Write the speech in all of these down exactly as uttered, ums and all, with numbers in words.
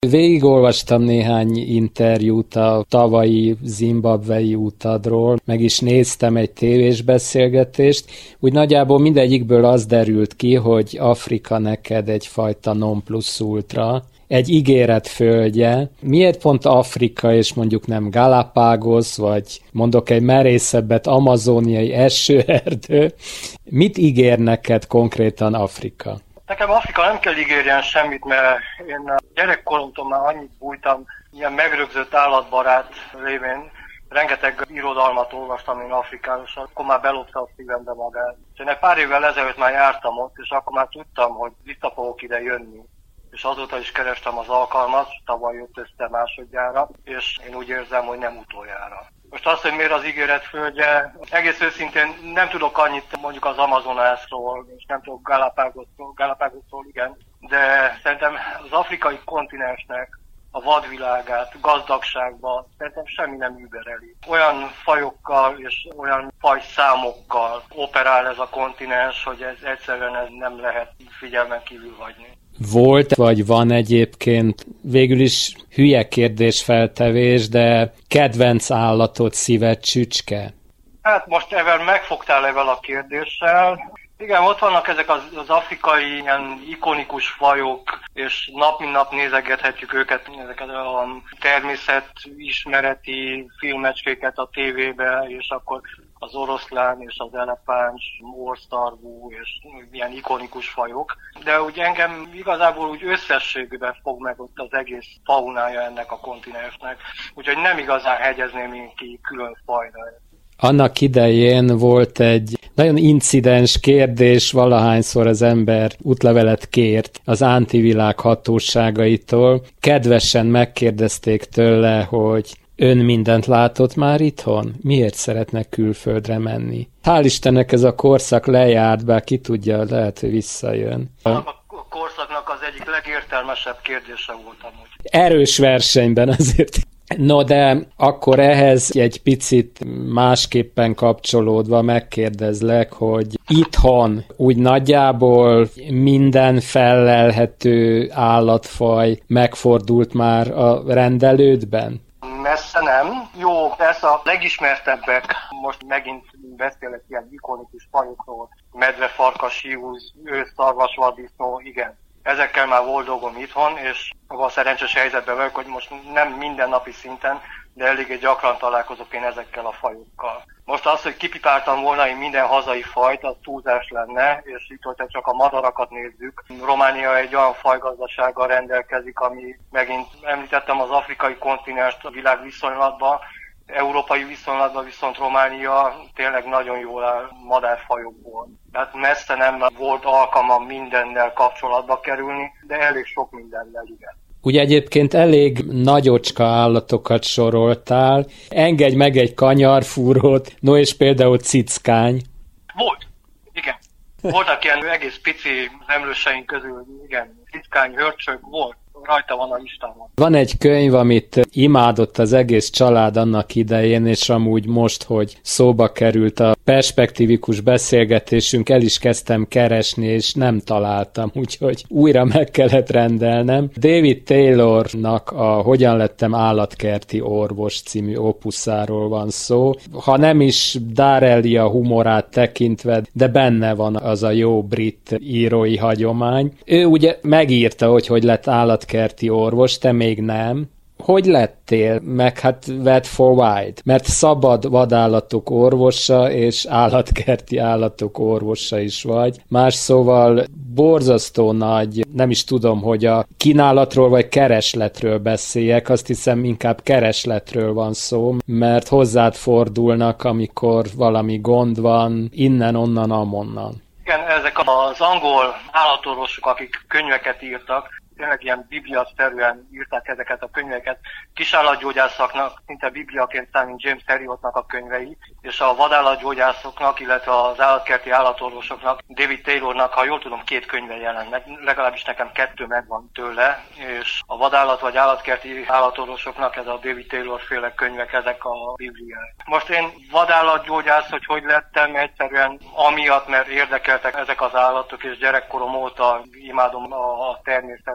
Végigolvastam néhány interjút a tavalyi zimbabwei utadról, meg is néztem egy tévés beszélgetést. Úgy nagyjából mindegyikből az derült ki, hogy Afrika neked egyfajta non plus ultra, egy ígéret földje. Miért pont Afrika, és mondjuk nem Galapagos, vagy mondok egy merészebbet, amazóniai esőerdő? Mit ígér neked konkrétan Afrika? Nekem Afrika nem kell ígérjen semmit, mert én a gyerekkoromtól már annyit bújtam, ilyen megrögzött állatbarát révén. Rengeteg irodalmat olvastam én Afrikáról, és akkor már belopta a szívembe magát. Én egy pár évvel ezelőtt már jártam ott, és akkor már tudtam, hogy vissza fogok ide jönni. És azóta is kerestem az alkalmat, tavaly jött össze másodjára, és én úgy érzem, hogy nem utoljára. Most azt, hogy miért az ígéret földje, egész őszintén nem tudok annyit mondjuk az Amazonasról, és nem tudok Galapagosról, Galapagosról, igen, de szerintem az afrikai kontinensnek a vadvilágát, gazdagságban szerintem semmi nem übereli. Olyan fajokkal és olyan fajszámokkal operál ez a kontinens, hogy ez egyszerűen ez nem lehet figyelmen kívül hagyni. Volt, vagy van egyébként, végül is hülye kérdésfeltevés, de kedvenc állatod, szíved, csücske? Hát most ezzel megfogtál ezzel a kérdéssel. Igen, ott vannak ezek az, az afrikai ilyen ikonikus fajok, és nap mint nap nézegethetjük őket, ezeket a természetismereti filmecskéket a tévébe, és akkor az oroszlán és az elefáns, orszarvú és ilyen ikonikus fajok. De úgy engem igazából úgy összességben fog meg ott az egész faunája ennek a kontinensnek, úgyhogy nem igazán hegyezném én ki külön fajra. Annak idején volt egy nagyon incidens kérdés, valahányszor az ember útlevelet kért az antivilág hatóságaitól. Kedvesen megkérdezték tőle, hogy ön mindent látott már itthon? Miért szeretne külföldre menni? Hál' Istennek ez a korszak lejárt, bár ki tudja, lehet, hogy visszajön. A korszaknak az egyik legértelmesebb kérdése volt amúgy. Erős versenyben azért. No, de akkor ehhez egy picit másképpen kapcsolódva megkérdezlek, hogy itthon úgy nagyjából minden fellelhető állatfaj megfordult már a rendelődben? Messze nem. Jó, persze a legismertebbek, most megint beszélek ilyen ikonikus fajokról, medve, farkas, hiúz, ősz, szarvas, vaddisznó, igen. Ezekkel már volt dolgom itthon, és abban a szerencsés helyzetben vagyok, hogy most nem mindennapi szinten, de eléggé gyakran találkozok én ezekkel a fajokkal. Most az, hogy kipipáltam volna én minden hazai fajt, az túlzás lenne, és itt, hogyha csak a madarakat nézzük. Románia egy olyan fajgazdasággal rendelkezik, ami megint említettem az afrikai kontinenst a világ viszonylatban, európai viszonylatban viszont Románia tényleg nagyon jól áll madárfajokból. Tehát messze nem volt alkalmam mindennel kapcsolatba kerülni, de elég sok mindennel, igen. Ugye egyébként elég nagyocska állatokat soroltál. Engedj meg egy kanyarfúrót, no és például cickány. Volt, igen. Voltak ilyen egész pici emlőseink közül, igen, cickány, hörcsög, volt. Rajta van a listámon. Van egy könyv, amit imádott az egész család annak idején, és amúgy most, hogy szóba került a perspektívikus beszélgetésünk, el is kezdtem keresni, és nem találtam, úgyhogy újra meg kellett rendelnem. David Taylornak a Hogyan lettem állatkerti orvos című opuszáról van szó. Ha nem is Darelli a humorát tekintve, de benne van az a jó brit írói hagyomány. Ő ugye megírta, hogy hogy lett állatkerti kerti orvos, te még nem. Hogy lettél? Meg hát vet for wide. Mert szabad vadállatok orvosa és állatkerti állatok orvosa is vagy. Más szóval borzasztó nagy, nem is tudom, hogy a kínálatról vagy keresletről beszéljek, azt hiszem inkább keresletről van szó, mert hozzád fordulnak, amikor valami gond van, innen, onnan, amonnan. Igen, ezek az angol állatorvosok, akik könyveket írtak, tényleg ilyen bibliaszerűen írták ezeket a könyveket. Kisállatgyógyászoknak szinte bibliaként számít James Herriotnak a könyvei, és a vadállatgyógyászoknak, illetve az állatkerti állatorvosoknak, David Taylornak, ha jól tudom, két könyve jelent meg, legalábbis nekem kettő megvan tőle, és a vadállat vagy állatkerti állatorvosoknak ez a David Taylor féle könyvek, ezek a bibliák. Most én vadállatgyógyász, hogy hogy lettem, egyszerűen amiatt, mert érdekeltek ezek az állatok, és gyerekkorom óta imádom a természetet,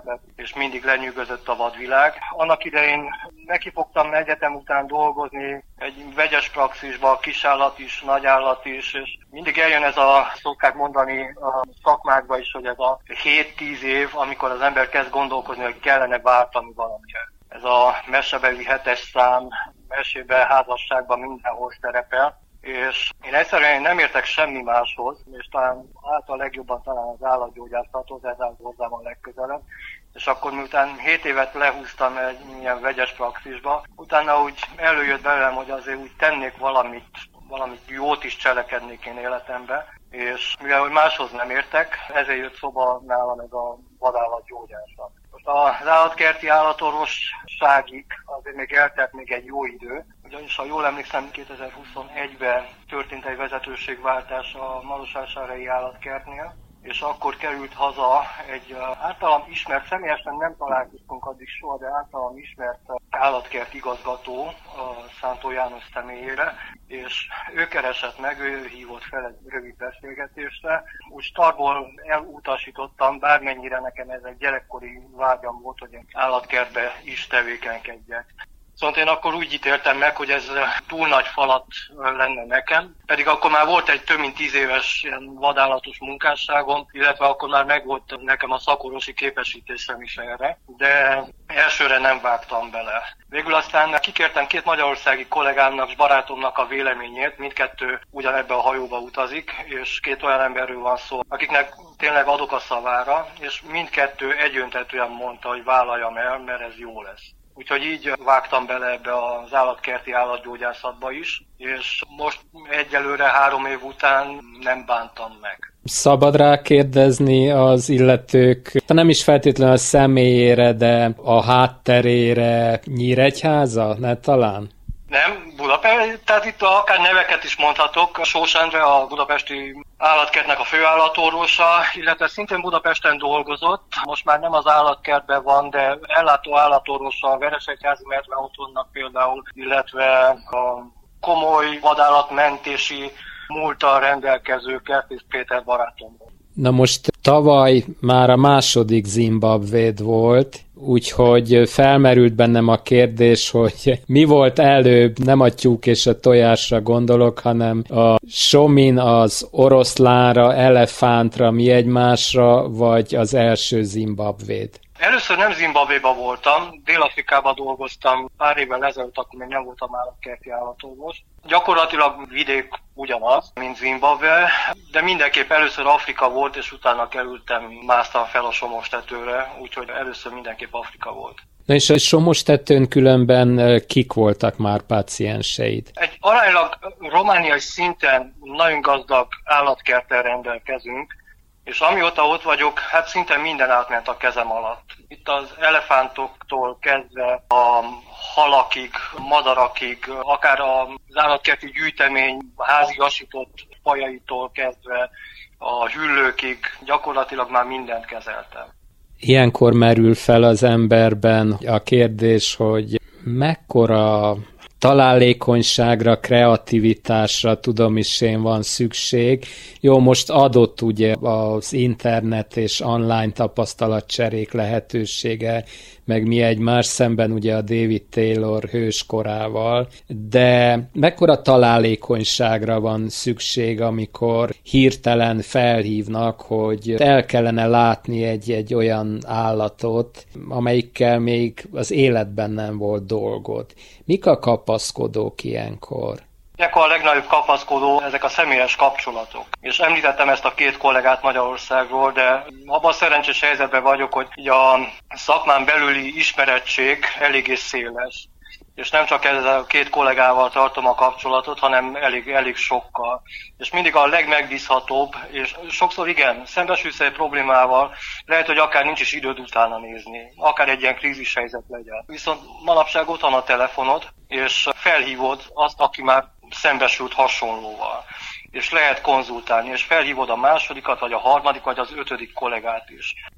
lehetett, és mindig lenyűgözött a vadvilág. Annak idején nekifogtam egyetem után dolgozni egy vegyes praxisba, kisállat is, nagyállat is, és mindig eljön ez a, szokták mondani a szakmákba is, hogy ez a hét-tíz év, amikor az ember kezd gondolkozni, hogy kellene váltani valamilyen. Ez a mesebeli hetes szám, mesében, házasságban mindenhol szerepel, és én egyszerűen nem értek semmi máshoz, és talán által legjobban talán az állatgyógyászathoz, ez áll hozzám a legközelebb. És akkor miután hét évet lehúztam egy ilyen vegyes praxisba, utána úgy előjött belőlem, hogy azért úgy tennék valamit, valamit jót is cselekednék én életembe, és mivel hogy máshoz nem értek, ezért jött szóba nálam ez a vadállatgyógyászat. Most az állatkerti állatorvosságig azért még eltelt még egy jó idő, ugyanis ha jól emlékszem, kétezer-huszonegyben történt egy vezetőségváltás a Marosvásárhelyi állatkertnél, és akkor került haza egy általam ismert, személyesen nem találkoztunk addig soha, de általam ismert állatkert igazgató a Szántó János személyére, és ő keresett meg, ő hívott fel egy rövid beszélgetésre. Úgy startból elutasítottam, bármennyire nekem ez egy gyerekkori vágyam volt, hogy állatkertbe is tevékenykedjek. Szóval én akkor úgy ítéltem meg, hogy ez túl nagy falat lenne nekem, pedig akkor már volt egy több mint tíz éves ilyen vadállatos munkásságom, illetve akkor már megvolt nekem a szakorvosi képesítésem is erre, de elsőre nem vágtam bele. Végül aztán kikértem két magyarországi kollégámnak és barátomnak a véleményét, mindkettő ugyanebbe a hajóba utazik, és két olyan emberről van szó, akiknek tényleg adok a szavára, és mindkettő egyöntetően mondta, hogy vállaljam el, mert ez jó lesz. Úgyhogy így vágtam bele ebbe az állatkerti állatgyógyászatba is, és most egyelőre három év után nem bántam meg. Szabad rá kérdezni az illetők, nem is feltétlenül a személyére, de a hátterére Nyíregyháza, ne talán? Nem, Budapest, tehát itt akár neveket is mondhatok. Sós Endre, a budapesti állatkertnek a főállatorvosa, illetve szintén Budapesten dolgozott. Most már nem az állatkertben van, de ellátó állatorvosa a Veresegyházi Medve Otthonnak például, illetve a komoly vadállatmentési múlttal rendelkező Kertész Péter barátomról. Na most tavaly már a második Zimbabvéd volt, úgyhogy felmerült bennem a kérdés, hogy mi volt előbb, nem a tyúk és a tojásra gondolok, hanem a somin, az oroszlánra, elefántra, mi egymásra, vagy az első Zimbabvéd? Először nem Zimbabvéban voltam, Dél-Afrikában dolgoztam pár évvel ezelőtt, akkor még nem voltam állatkerti állatorvos. Gyakorlatilag vidék ugyanaz, mint Zimbabwe, de mindenképp először Afrika volt, és utána kerültem, másztam fel a Somos-tetőre, úgyhogy először mindenképp Afrika volt. Na és a Somos-tetőn különben kik voltak már pácienseid? Egy aránylag romániai szinten nagyon gazdag állatkerttel rendelkezünk, és amióta ott vagyok, hát szinte minden átment a kezem alatt. Itt az elefántoktól kezdve a halakig, madarakig, akár az állatkerti gyűjtemény háziasított fajaitól kezdve a hüllőkig gyakorlatilag már mindent kezeltem. Ilyenkor merül fel az emberben a kérdés, hogy mekkora találékonyságra, kreativitásra, tudom is én, van szükség. Jó, most adott ugye az internet és online tapasztalatcserék lehetősége, meg mi egymás szemben ugye a David Taylor hőskorával, de mekkora találékonyságra van szükség, amikor hirtelen felhívnak, hogy el kellene látni egy, egy olyan állatot, amelyikkel még az életben nem volt dolgod. Mik a kapaszkodók ilyenkor? Ilyenkor a legnagyobb kapaszkodó ezek a személyes kapcsolatok. És említettem ezt a két kollégát Magyarországról, de abban a szerencsés helyzetben vagyok, hogy a szakmán belüli ismerettség eléggé széles. És nem csak ezzel a két kollégával tartom a kapcsolatot, hanem elég, elég sokkal. És mindig a legmegbízhatóbb, és sokszor igen, szembesülsz egy problémával, lehet, hogy akár nincs is időd utána nézni, akár egy ilyen krízis helyzet legyen. Viszont manapság ott van a telefonod, és felhívod azt, aki már szembesült hasonlóval. És lehet konzultálni, és felhívod a másodikat, vagy a harmadik, vagy az ötödik kollégát is.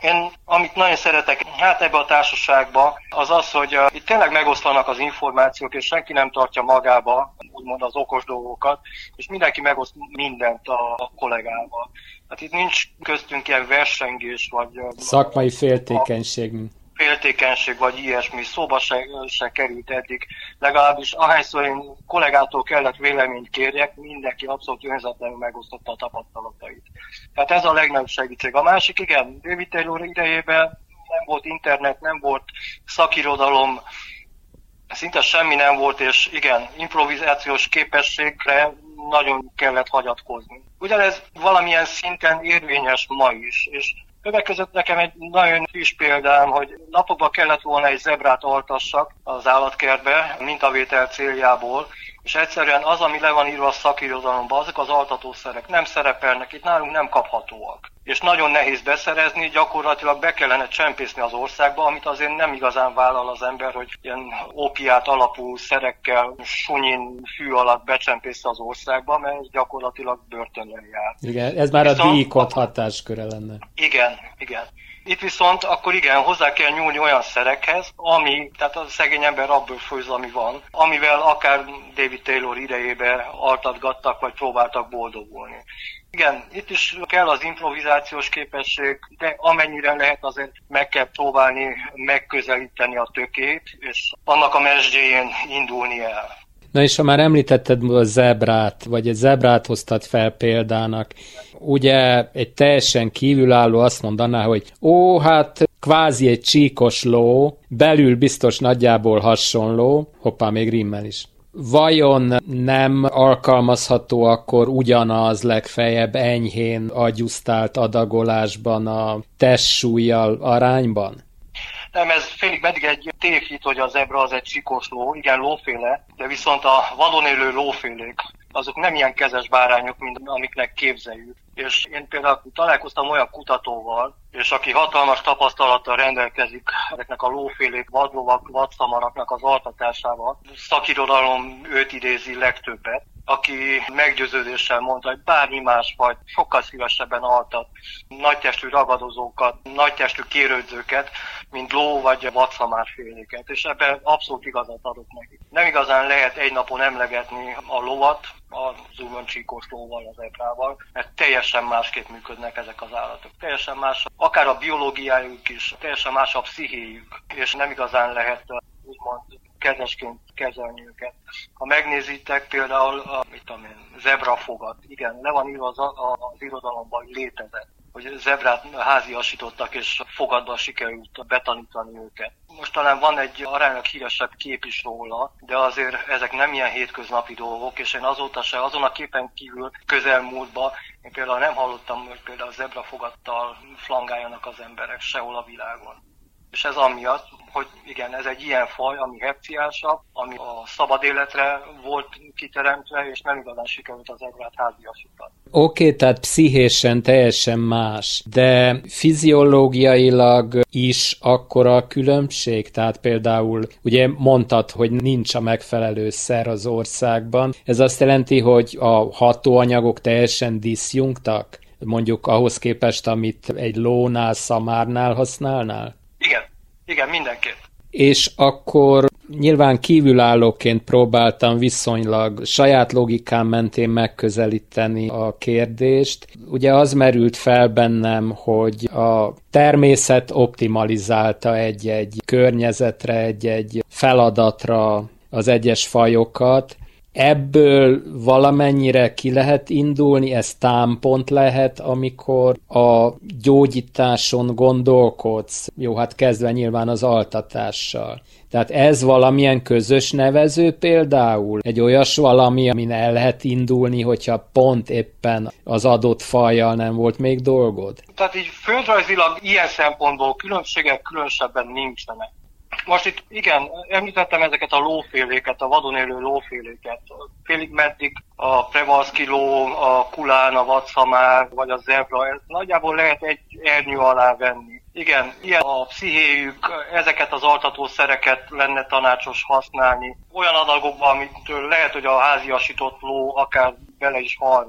Én, amit nagyon szeretek hát ebbe a társaságba, az az, hogy uh, itt tényleg megoszlanak az információk, és senki nem tartja magába, úgymond az okos dolgokat, és mindenki megoszt mindent a, a kollégával. Hát itt nincs köztünk ilyen versengés, vagy... Uh, szakmai féltékenység. féltékenység, vagy ilyesmi, szóba se, se került eddig. Legalábbis ahányszor én kollégától kellett véleményt kérjek, mindenki abszolút önzetlenül megosztotta a tapasztalatait. Tehát ez a legnagyobb segítség. A másik, igen, David Taylor idejében nem volt internet, nem volt szakirodalom, szinte semmi nem volt, és igen, improvizációs képességre nagyon kellett hagyatkozni. Ugyanez valamilyen szinten érvényes ma is, és többek között nekem egy nagyon friss példám, hogy napokban kellett volna egy zebrát altassak az állatkertbe, mintavétel céljából, és egyszerűen az, ami le van írva a szakirodalomban, azok az altatószerek nem szerepelnek, itt nálunk nem kaphatóak. És nagyon nehéz beszerezni, gyakorlatilag be kellene csempészni az országba, amit azért nem igazán vállal az ember, hogy ilyen ópiát alapú szerekkel sunyin fű alatt becsempészze az országba, mert gyakorlatilag börtönön jár. Igen, ez már viszont a díjkot hatásköre lenne. Igen, igen. Itt viszont akkor igen, hozzá kell nyúlni olyan szerekhez, ami, tehát a szegény ember abból főz, ami van, amivel akár David Taylor idejében altatgattak, vagy próbáltak boldogulni. Igen, itt is kell az improvizációs képesség, de amennyire lehet azért meg kell próbálni megközelíteni a tökét, és annak a mesdjéjén indulni el. Na és ha már említetted a zebrát, vagy egy zebrát hoztad fel példának, ugye egy teljesen kívülálló azt mondaná, hogy ó, hát kvázi egy csíkos ló, belül biztos nagyjából hasonló, hoppá, még rimmel is. Vajon nem alkalmazható akkor ugyanaz legfeljebb enyhén agyusztált adagolásban a testsúllyal arányban? Nem, ez félig meddig egy tévhit, hogy a zebra az egy csíkos ló, igen, lóféle, de viszont a vadon élő lófélék, azok nem ilyen kezes bárányok, mint amiknek képzeljük. És én például találkoztam olyan kutatóval, és aki hatalmas tapasztalattal rendelkezik ezeknek a lófélék, vadlovak, vadszamaraknak az altatásával, szakirodalom őt idézi legtöbbet, aki meggyőződéssel mondta, hogy bármi más fajt sokkal szívesebben altat nagytestű ragadozókat, nagytestű kérődzőket, mint ló vagy vadszamárféléket, és ebben abszolút igazat adok neki. Nem igazán lehet egy napon emlegetni a lovat, az úgymond csíkos lóval, az zebrával, mert teljesen másképp működnek ezek az állatok. Teljesen más, akár a biológiájuk is, teljesen más a pszichéjük, és nem igazán lehet úgymond kezesként kezelni őket. Ha megnézitek például a mit tudom én, zebrafogat, igen, le van írva az, az irodalomban, hogy létezett, hogy zebrát háziasítottak, és fogadba sikerült betanítani őket. Most talán van egy aránylag híresebb kép is róla, de azért ezek nem ilyen hétköznapi dolgok, és én azóta se, azon a képen kívül közelmúltban, én például nem hallottam, hogy például zebrafogattal flangáljanak az emberek sehol a világon. És ez amiatt, hogy igen, ez egy ilyen faj, ami hepciásabb, ami a szabad életre volt kiteremtve, és nem igazán sikerült az zebrát háziasítani. Oké, okay, tehát pszichésen teljesen más, de fiziológiailag is akkora a különbség? Tehát például, ugye mondtad, hogy nincs a megfelelő szer az országban. Ez azt jelenti, hogy a hatóanyagok teljesen diszjunktak? Mondjuk ahhoz képest, amit egy lónál, szamárnál használnál? Igen. Igen, mindenképp. És akkor nyilván kívülállóként próbáltam viszonylag saját logikám mentén megközelíteni a kérdést. Ugye az merült fel bennem, hogy a természet optimalizálta egy-egy környezetre, egy-egy feladatra az egyes fajokat. Ebből valamennyire ki lehet indulni, ez támpont lehet, amikor a gyógyításon gondolkodsz. Jó, hát kezdve nyilván az altatással. Tehát ez valamilyen közös nevező például? Egy olyas valami, amin el lehet indulni, hogyha pont éppen az adott fajjal nem volt még dolgod? Tehát így földrajzilag ilyen szempontból különbségek különösebben nincsenek. Most itt igen, említettem ezeket a lóféléket, a vadon élő lóféléket. Félig meddig a prevalszki ló, a kulán, a vadszamár vagy a zebra, ez nagyjából lehet egy ernyő alá venni. Igen, ilyen a pszichéjük, ezeket az altatószereket lenne tanácsos használni. Olyan adagokban, amitől lehet, hogy a háziasított ló akár bele is halna.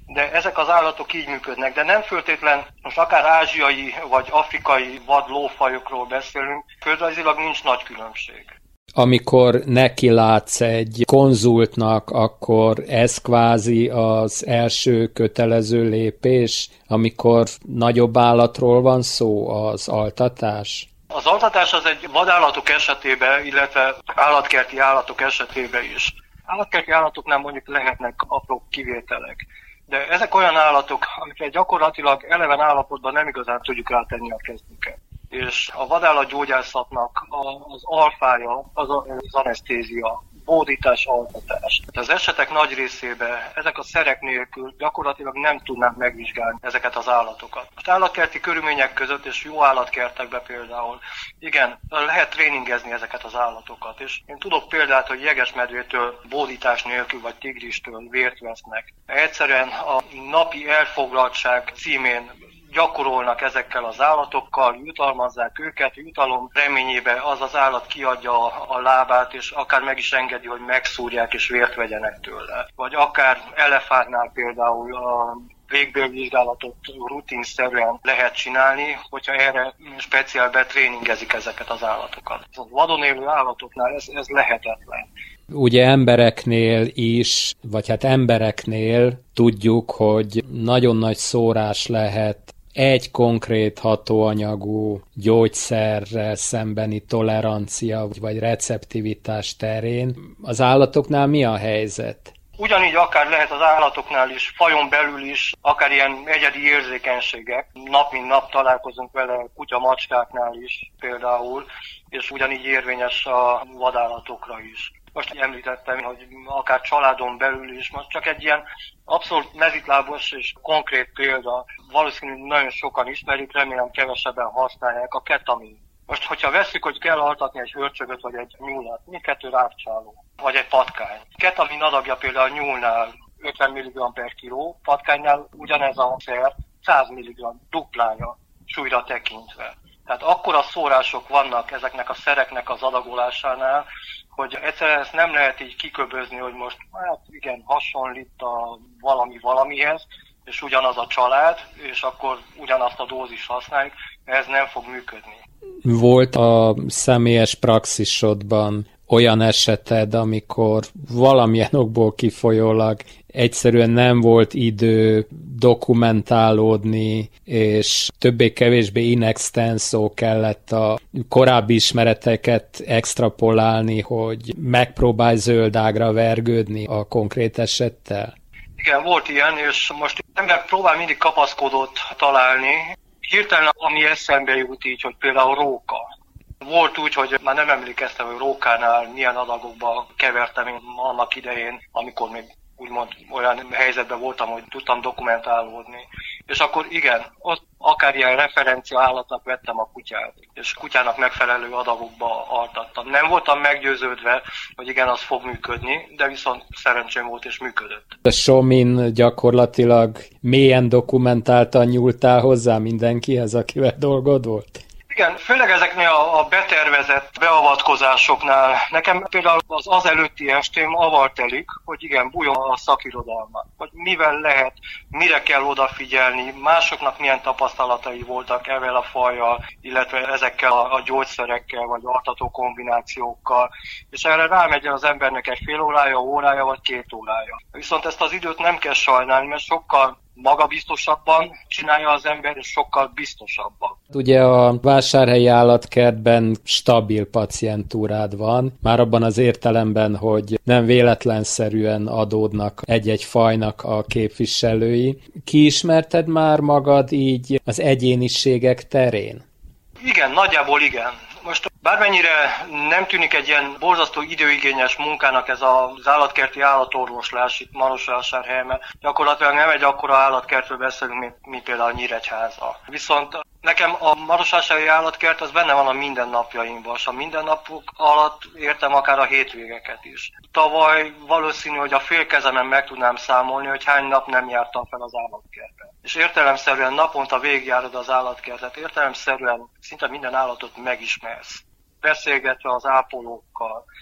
de ezek az állatok így működnek, de nem föltétlen, most akár ázsiai vagy afrikai vadlófajokról beszélünk, földrajzilag nincs nagy különbség. Amikor neki látsz egy konzultnak, akkor ez kvázi az első kötelező lépés, amikor nagyobb állatról van szó, az altatás? Az altatás az egy vadállatok esetében, illetve állatkerti állatok esetében is. Állatkerti állatoknál mondjuk lehetnek apró kivételek. De ezek olyan állatok, amikre gyakorlatilag eleven állapotban nem igazán tudjuk rátenni a kezünket. És a vadállatgyógyászatnak az alfája az az anesztézia, bódítás, altatás. Az esetek nagy részében ezek a szerek nélkül gyakorlatilag nem tudnánk megvizsgálni ezeket az állatokat. Most állatkerti körülmények között és jó állatkertekben például, igen, lehet tréningezni ezeket az állatokat. És én tudok példát, hogy jegesmedvétől bódítás nélkül vagy tigristől vért vesznek. Egyszerűen a napi elfoglaltság címén gyakorolnak ezekkel az állatokkal, jutalmazzák őket, jutalom reményében az az állat kiadja a, a lábát, és akár meg is engedi, hogy megszúrják és vért vegyenek tőle. Vagy akár elefántnál például a végbélvizsgálatot rutinszerűen lehet csinálni, hogyha erre speciál betréningezik ezeket az állatokat. A vadon élő állatoknál ez, ez lehetetlen. Ugye embereknél is, vagy hát embereknél tudjuk, hogy nagyon nagy szórás lehet egy konkrét hatóanyagú gyógyszerrel szembeni tolerancia vagy receptivitás terén. Az állatoknál mi a helyzet? Ugyanígy akár lehet az állatoknál is, fajon belül is, akár ilyen egyedi érzékenységek. Nap mint nap találkozunk vele kutya-macskáknál is például, és ugyanígy érvényes a vadállatokra is. Most említettem, hogy akár családon belül is, most csak egy ilyen abszolút mezitlábos és konkrét példa, valószínűleg nagyon sokan ismerik, remélem kevesebben használják, a ketamin. Most, hogyha vesszük, hogy kell altatni egy hörcsögöt vagy egy nyúlat, mindkettő rágcsáló, vagy egy patkány. Ketamin adagja például a nyúlnál ötven milligramm per kiló, patkánynál ugyanez a szer száz milligramm duplája súlyra tekintve. Tehát akkora szórások vannak ezeknek a szereknek az adagolásánál, hogy egyszerűen ezt nem lehet így kiköbözni, hogy most hát igen, hasonlít a valami valamihez, és ugyanaz a család, és akkor ugyanazt a dózis használjuk, ez nem fog működni. Volt a személyes praxisodban olyan eseted, amikor valamilyen okból kifolyólag egyszerűen nem volt idő dokumentálódni, és többé-kevésbé in extenso kellett a korábbi ismereteket extrapolálni, hogy megpróbálj zöldágra vergődni a konkrét esettel? Igen, volt ilyen, és most ember próbál mindig kapaszkodót találni. Hirtelen, ami eszembe jut így, hogy például róka. Volt úgy, hogy már nem emlékeztem, hogy rókánál milyen adagokba kevertem én annak idején, amikor még úgymond olyan helyzetben voltam, hogy tudtam dokumentálódni. És akkor igen, ott akár ilyen referencia állatnak vettem a kutyát, és kutyának megfelelő adagokba altattam. Nem voltam meggyőződve, hogy igen, az fog működni, de viszont szerencsém volt és működött. A Somin gyakorlatilag mélyen dokumentáltan nyúltál hozzá mindenkihez, akivel dolgod volt? Igen, főleg ezeknél a betervezett beavatkozásoknál. Nekem például az az előtti estém avval telik, hogy igen, bújjon a szakirodalma. Hogy mivel lehet, mire kell odafigyelni, másoknak milyen tapasztalatai voltak ezzel a fajjal, illetve ezekkel a gyógyszerekkel, vagy altató kombinációkkal. És erre rámegy az embernek egy fél órája, órája, vagy két órája. Viszont ezt az időt nem kell sajnálni, mert sokkal magabiztosabban csinálja az ember, és sokkal biztosabban. Ugye a vásárhelyi állatkertben stabil pacientúrád van, már abban az értelemben, hogy nem véletlenszerűen adódnak egy-egy fajnak a képviselői. Kiismerted már magad így az egyéniségek terén? Igen, nagyjából igen. Most bármennyire nem tűnik egy ilyen borzasztó időigényes munkának ez az állatkerti állatorvoslás itt Marosvásárhelyen, gyakorlatilag nem egy akkora állatkertről beszélünk, mint, mint például Nyíregyháza. Viszont nekem a marosvásárhelyi állatkert az benne van a mindennapjaimban, és a mindennapok alatt értem akár a hétvégeket is. Tavaly valószínű, hogy a félkezemen meg tudnám számolni, hogy hány nap nem jártam fel az állatkertbe. És értelemszerűen naponta végigjárod az állatkertet, értelemszerűen szinte minden állatot megismersz, beszélgetve az ápolókkal.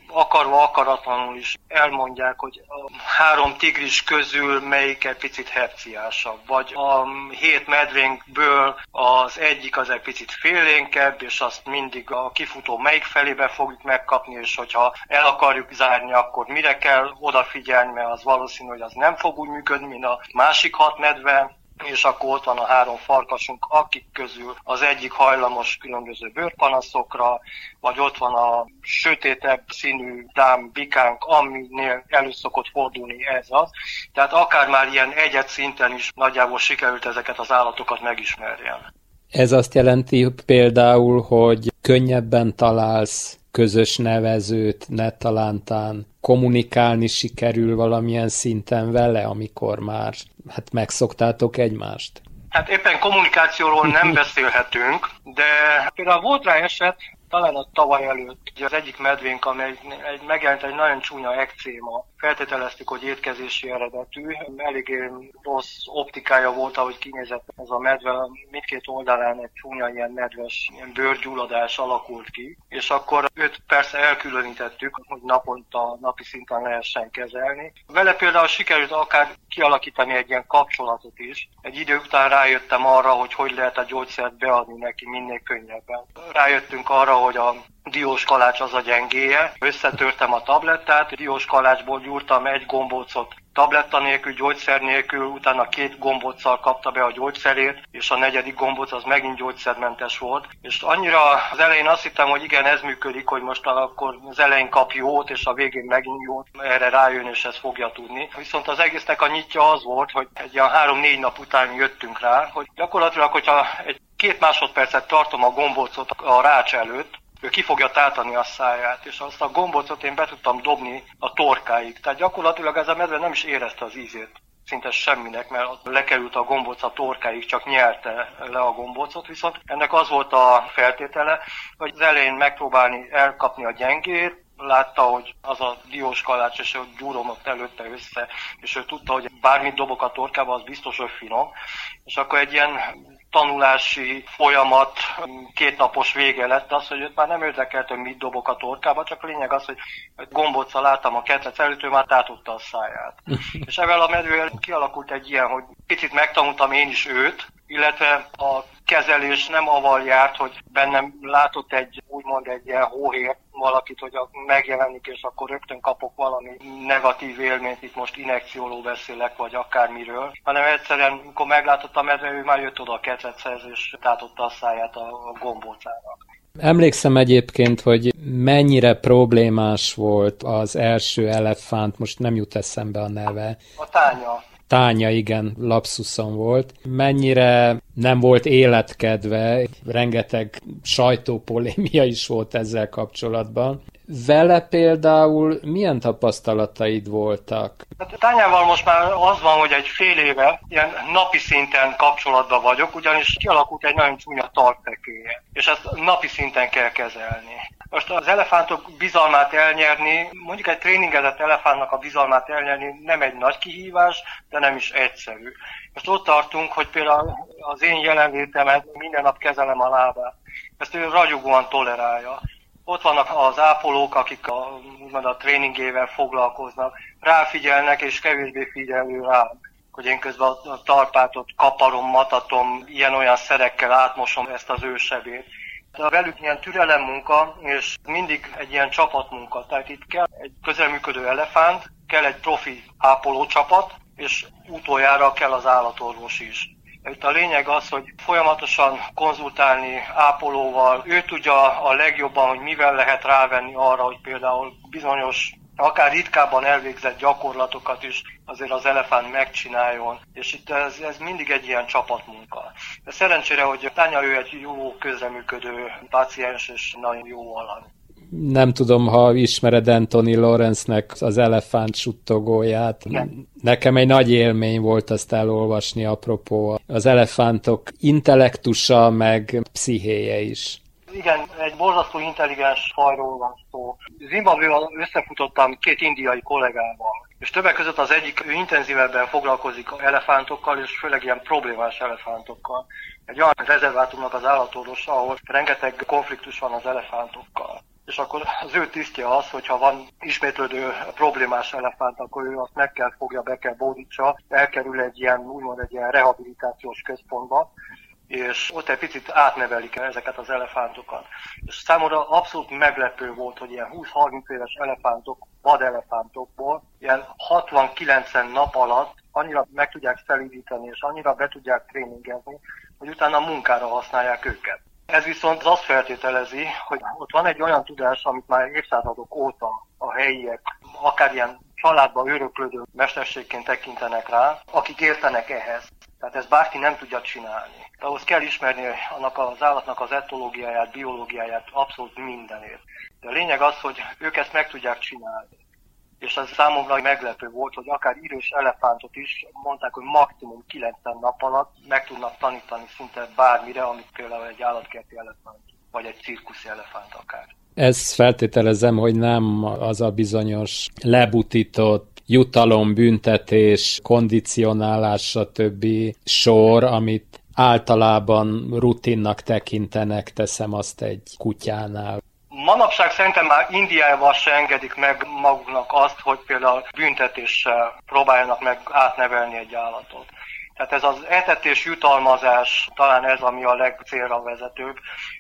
akarva akaratlanul is elmondják, hogy a három tigris közül melyik egy picit herciásabb, vagy a hét medvénkből az egyik az egy picit félénkebb, és azt mindig a kifutó melyik felébe fogjuk megkapni, és hogyha el akarjuk zárni, akkor mire kell odafigyelni, mert az valószínű, hogy az nem fog úgy működni, mint a másik hat medve. És akkor ott van a három farkasunk, akik közül az egyik hajlamos különböző bőrpanaszokra, vagy ott van a sötétebb színű dám bikánk, aminél elő szokott fordulni ez az. Tehát akár már ilyen egyed szinten is nagyjából sikerült ezeket az állatokat megismerjen. Ez azt jelenti például, hogy könnyebben találsz közös nevezőt netalántán, kommunikálni sikerül valamilyen szinten vele, amikor már hát megszoktátok egymást? Hát éppen kommunikációról nem beszélhetünk, de például volt rá eset, talán a tavaly előtt, az egyik medvénk, amely egy, megjelent egy nagyon csúnya ekcéma. Feltételeztük, hogy étkezési eredetű. Eléggé rossz optikája volt, ahogy kinézett ez a medve. Mindkét oldalán egy csúnya ilyen nedves ilyen bőrgyulladás alakult ki. És akkor őt persze elkülönítettük, hogy naponta, napi szinten lehessen kezelni. Vele például sikerült akár kialakítani egy ilyen kapcsolatot is. Egy idő után rájöttem arra, hogy hogy lehet a gyógyszert beadni neki minél könnyebben. Rájöttünk arra, hogy a diós kalács az a gyengéje. Összetörtem a tablettát, diós kalácsból gyúrtam egy gombócot tabletta nélkül, gyógyszer nélkül, utána két gombóccal kapta be a gyógyszerét, és a negyedik gombóc az megint gyógyszermentes volt. És annyira az elején azt hittem, hogy igen, ez működik, hogy most akkor az elején kap jót, és a végén megint jót, erre rájön, és ezt fogja tudni. Viszont az egésznek a nyitja az volt, hogy egy ilyen három-négy nap után jöttünk rá, hogy gyakorlatilag, hogyha egy két másodpercet tartom a gombócot a rács előtt, ő ki fogja tátani a száját, és azt a gombócot én be tudtam dobni a torkáig. Tehát gyakorlatilag ez a medve nem is érezte az ízét szinte semminek, mert lekerült a gombóc a torkáig, csak nyerte le a gombócot, viszont ennek az volt a feltétele, hogy az elején megpróbálni elkapni a gyengét, látta, hogy az a diós kalács, és ő gyúromott előtte össze, és ő tudta, hogy bármit dobok a torkába, az biztos, hogy finom. És akkor egy ilyen tanulási folyamat kétnapos vége lett az, hogy őt már nem érdekelt, hogy mit dobok a torkába, csak a lényeg az, hogy gombóccal láttam a ketrec előtt, ő már tátogta a száját. És ezzel a medvével kialakult egy ilyen, hogy picit megtanultam én is őt, illetve a kezelés nem avval járt, hogy bennem látott egy, úgymond egy ilyen hóhér valakit, hogy megjelenik, és akkor rögtön kapok valami negatív élményt, itt most injekcióról beszélek, vagy akármiről, hanem egyszerűen, amikor meglátott a medve, ő már jött oda a ketrechez, és tátotta a száját a gombócának. Emlékszem egyébként, hogy mennyire problémás volt az első elefánt, most nem jut eszembe a neve. A Tánya. Tánya, igen, lapszuszon volt. Mennyire nem volt életkedve, rengeteg sajtópolémia is volt ezzel kapcsolatban. Vele például milyen tapasztalataid voltak? Hát Tányával most már az van, hogy egy fél éve ilyen napi szinten kapcsolatban vagyok, ugyanis kialakult egy nagyon csúnya tartfekvéje, és ezt napi szinten kell kezelni. Most az elefántok bizalmát elnyerni, mondjuk egy tréningezett elefántnak a bizalmát elnyerni nem egy nagy kihívás, de nem is egyszerű. Most ott tartunk, hogy például az én jelenlétemet minden nap kezelem a lábát. Ezt ő ragyogóan tolerálja. Ott vannak az ápolók, akik a, a tréningével foglalkoznak, ráfigyelnek, és kevésbé figyelő rám, hogy én közben a talpátot kaparom, matatom, ilyen-olyan szerekkel átmosom ezt az ősebét. De velük ilyen türelem munka, és mindig egy ilyen csapatmunka. Tehát itt kell egy közelműködő elefánt, kell egy profi ápolócsapat, és utoljára kell az állatorvos is. Itt a lényeg az, hogy folyamatosan konzultálni ápolóval, ő tudja a legjobban, hogy mivel lehet rávenni arra, hogy például bizonyos, akár ritkábban elvégzett gyakorlatokat is azért az elefánt megcsináljon. És itt ez, ez mindig egy ilyen csapatmunka. De szerencsére, hogy Tánya ő egy jó közreműködő páciens és nagyon jó alany. Nem tudom, ha ismered Anthony Lawrence-nek az elefánt suttogóját. Igen. Nekem egy nagy élmény volt azt elolvasni apropó az elefántok intellektusa, meg pszichéje is. Igen, egy borzasztó intelligens fajról van szó. Zimbabvéval összefutottam két indiai kollégával, és többek között az egyik, ő intenzívebben foglalkozik elefántokkal, és főleg ilyen problémás elefántokkal. Egy olyan rezervátumnak az állatorvosa, ahol rengeteg konfliktus van az elefántokkal. és akkor az ő tisztje az, hogyha van ismétlődő problémás elefánt, akkor ő azt meg kell fogja, be kell bódítsa, elkerül egy ilyen, úgymond egy ilyen rehabilitációs központba, és ott egy picit átnevelik ezeket az elefántokat. És számomra abszolút meglepő volt, hogy ilyen húsz-harminc éves elefántok, vadelefántokból ilyen hatvan-kilencven nap alatt annyira meg tudják felindítani, és annyira be tudják tréningezni, hogy utána munkára használják őket. Ez viszont azt feltételezi, hogy ott van egy olyan tudás, amit már évszázadok óta a helyiek, akár ilyen családba öröklődő mesterségként tekintenek rá, akik értenek ehhez. Tehát ezt bárki nem tudja csinálni. De ahhoz kell ismerni annak az állatnak az etológiáját, biológiáját, abszolút mindenért. De a lényeg az, hogy ők ezt meg tudják csinálni. És ez számomra meglepő volt, hogy akár idős elefántot is mondták, hogy maximum kilencven nap alatt meg tudnak tanítani szinte bármire, amit például egy állatkerti elefánt, vagy egy cirkuszi elefánt akár. Ezt feltételezem, hogy nem az a bizonyos lebutított jutalom, büntetés, kondicionálás, stb. Sor, amit általában rutinnak tekintenek, teszem azt egy kutyánál. Manapság szerintem már Indiában se engedik meg maguknak azt, hogy például büntetéssel próbáljanak meg átnevelni egy állatot. Tehát ez az etetés, jutalmazás, talán ez, ami a legcélra vezetőbb,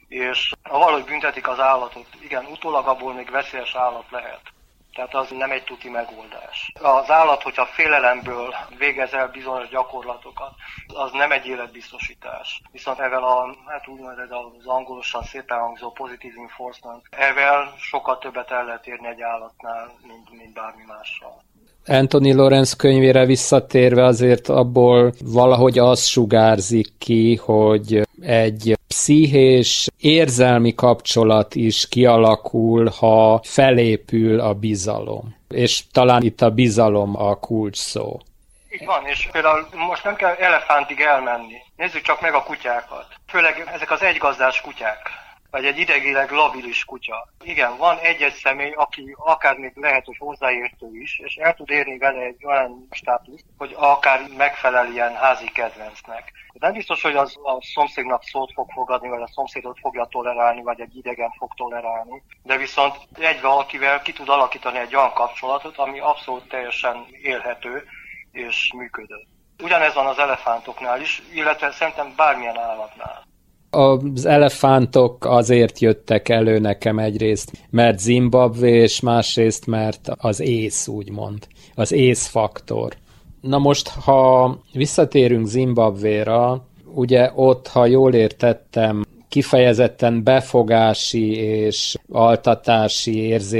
és ha valahogy büntetik az állatot, igen, utólag abból még veszélyes állat lehet. Tehát az nem egy tuti megoldás. Az állat, hogyha félelemből végez el bizonyos gyakorlatokat, az nem egy életbiztosítás. Viszont ezzel a, hát úgynevezett az angolosan szépen hangzó positive reinforcement, ezzel sokkal többet el lehet érni egy állatnál, mint, mint bármi mással. Anthony Lawrence könyvére visszatérve azért abból valahogy az sugárzik ki, hogy egy pszichés érzelmi kapcsolat is kialakul, ha felépül a bizalom. És talán itt a bizalom a kulcs szó. Így van, és például most nem kell elefántig elmenni. Nézzük csak meg a kutyákat. Főleg ezek az egygazdás kutyák, vagy egy idegileg labilis kutya. Igen, van egy-egy személy, aki akár még lehet, hogy hozzáértő is, és el tud érni vele egy olyan státuszt, hogy akár megfelel ilyen házi kedvencnek. Nem biztos, hogy az a szomszédnak szót fog fogadni, vagy a szomszédot fogja tolerálni, vagy egy idegen fog tolerálni, de viszont egy valakivel ki tud alakítani egy olyan kapcsolatot, ami abszolút teljesen élhető és működő. Ugyanez van az elefántoknál is, illetve szerintem bármilyen állatnál. Az elefántok azért jöttek elő nekem egyrészt, mert Zimbabwe, és másrészt, mert az ész, úgymond. Az észfaktor. Na most, ha visszatérünk Zimbabwe-ra, ugye ott, ha jól értettem, kifejezetten befogási és altatási,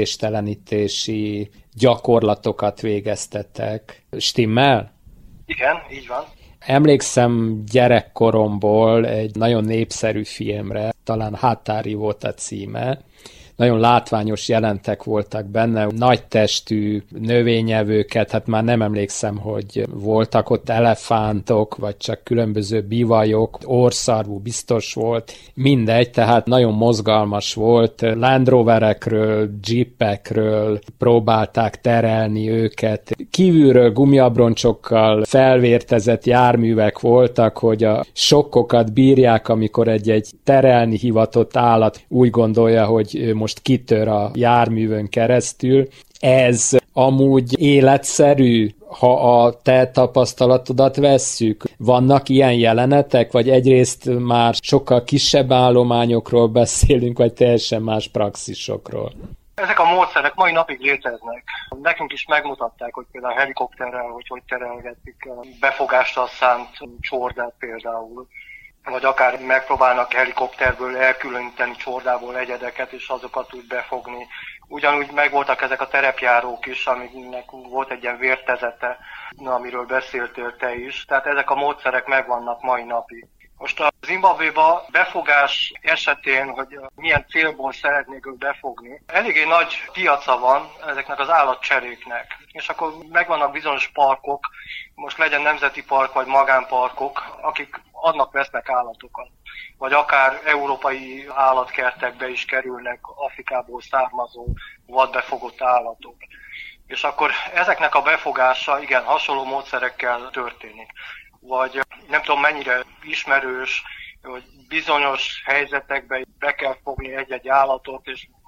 érzéstelenítési gyakorlatokat végeztetek. Stimmel? Igen, így van. Emlékszem gyerekkoromból egy nagyon népszerű filmre, talán Hatari volt a címe, nagyon látványos jelentek voltak benne, nagy testű növényevőket, hát már nem emlékszem, hogy voltak ott elefántok, vagy csak különböző bivajok, orrszarvú biztos volt, mindegy, tehát nagyon mozgalmas volt, Land Roverekről, jeepekről próbálták terelni őket, kívülről gumiabroncsokkal felvértezett járművek voltak, hogy a sokkokat bírják, amikor egy-egy terelni hivatott állat úgy gondolja, hogy most kitör a járművön keresztül. Ez amúgy életszerű, ha a te tapasztalatodat vesszük? Vannak ilyen jelenetek, vagy egyrészt már sokkal kisebb állományokról beszélünk, vagy teljesen más praxisokról? Ezek a módszerek mai napig léteznek. Nekünk is megmutatták, hogy például helikopterrel, hogy hogy terelgetik befogásra szánt csordát például, vagy akár megpróbálnak helikopterből elkülöníteni csordából egyedeket, és azokat úgy befogni. Ugyanúgy megvoltak ezek a terepjárók is, amiknek volt egy ilyen vértezete, amiről beszéltél te is. Tehát ezek a módszerek megvannak mai napig. Most a Zimbabwe-ba befogás esetén, hogy milyen célból szeretnék őt befogni, eléggé nagy piaca van ezeknek az állatcseréknek. És akkor megvannak bizonyos parkok, most legyen nemzeti park vagy magánparkok, akik adnak, vesznek állatokat. Vagy akár európai állatkertekbe is kerülnek Afrikából származó vadbefogott állatok. És akkor ezeknek a befogása igen hasonló módszerekkel történik. Vagy nem tudom mennyire ismerős, hogy bizonyos helyzetekben be kell fogni egy-egy állatot, és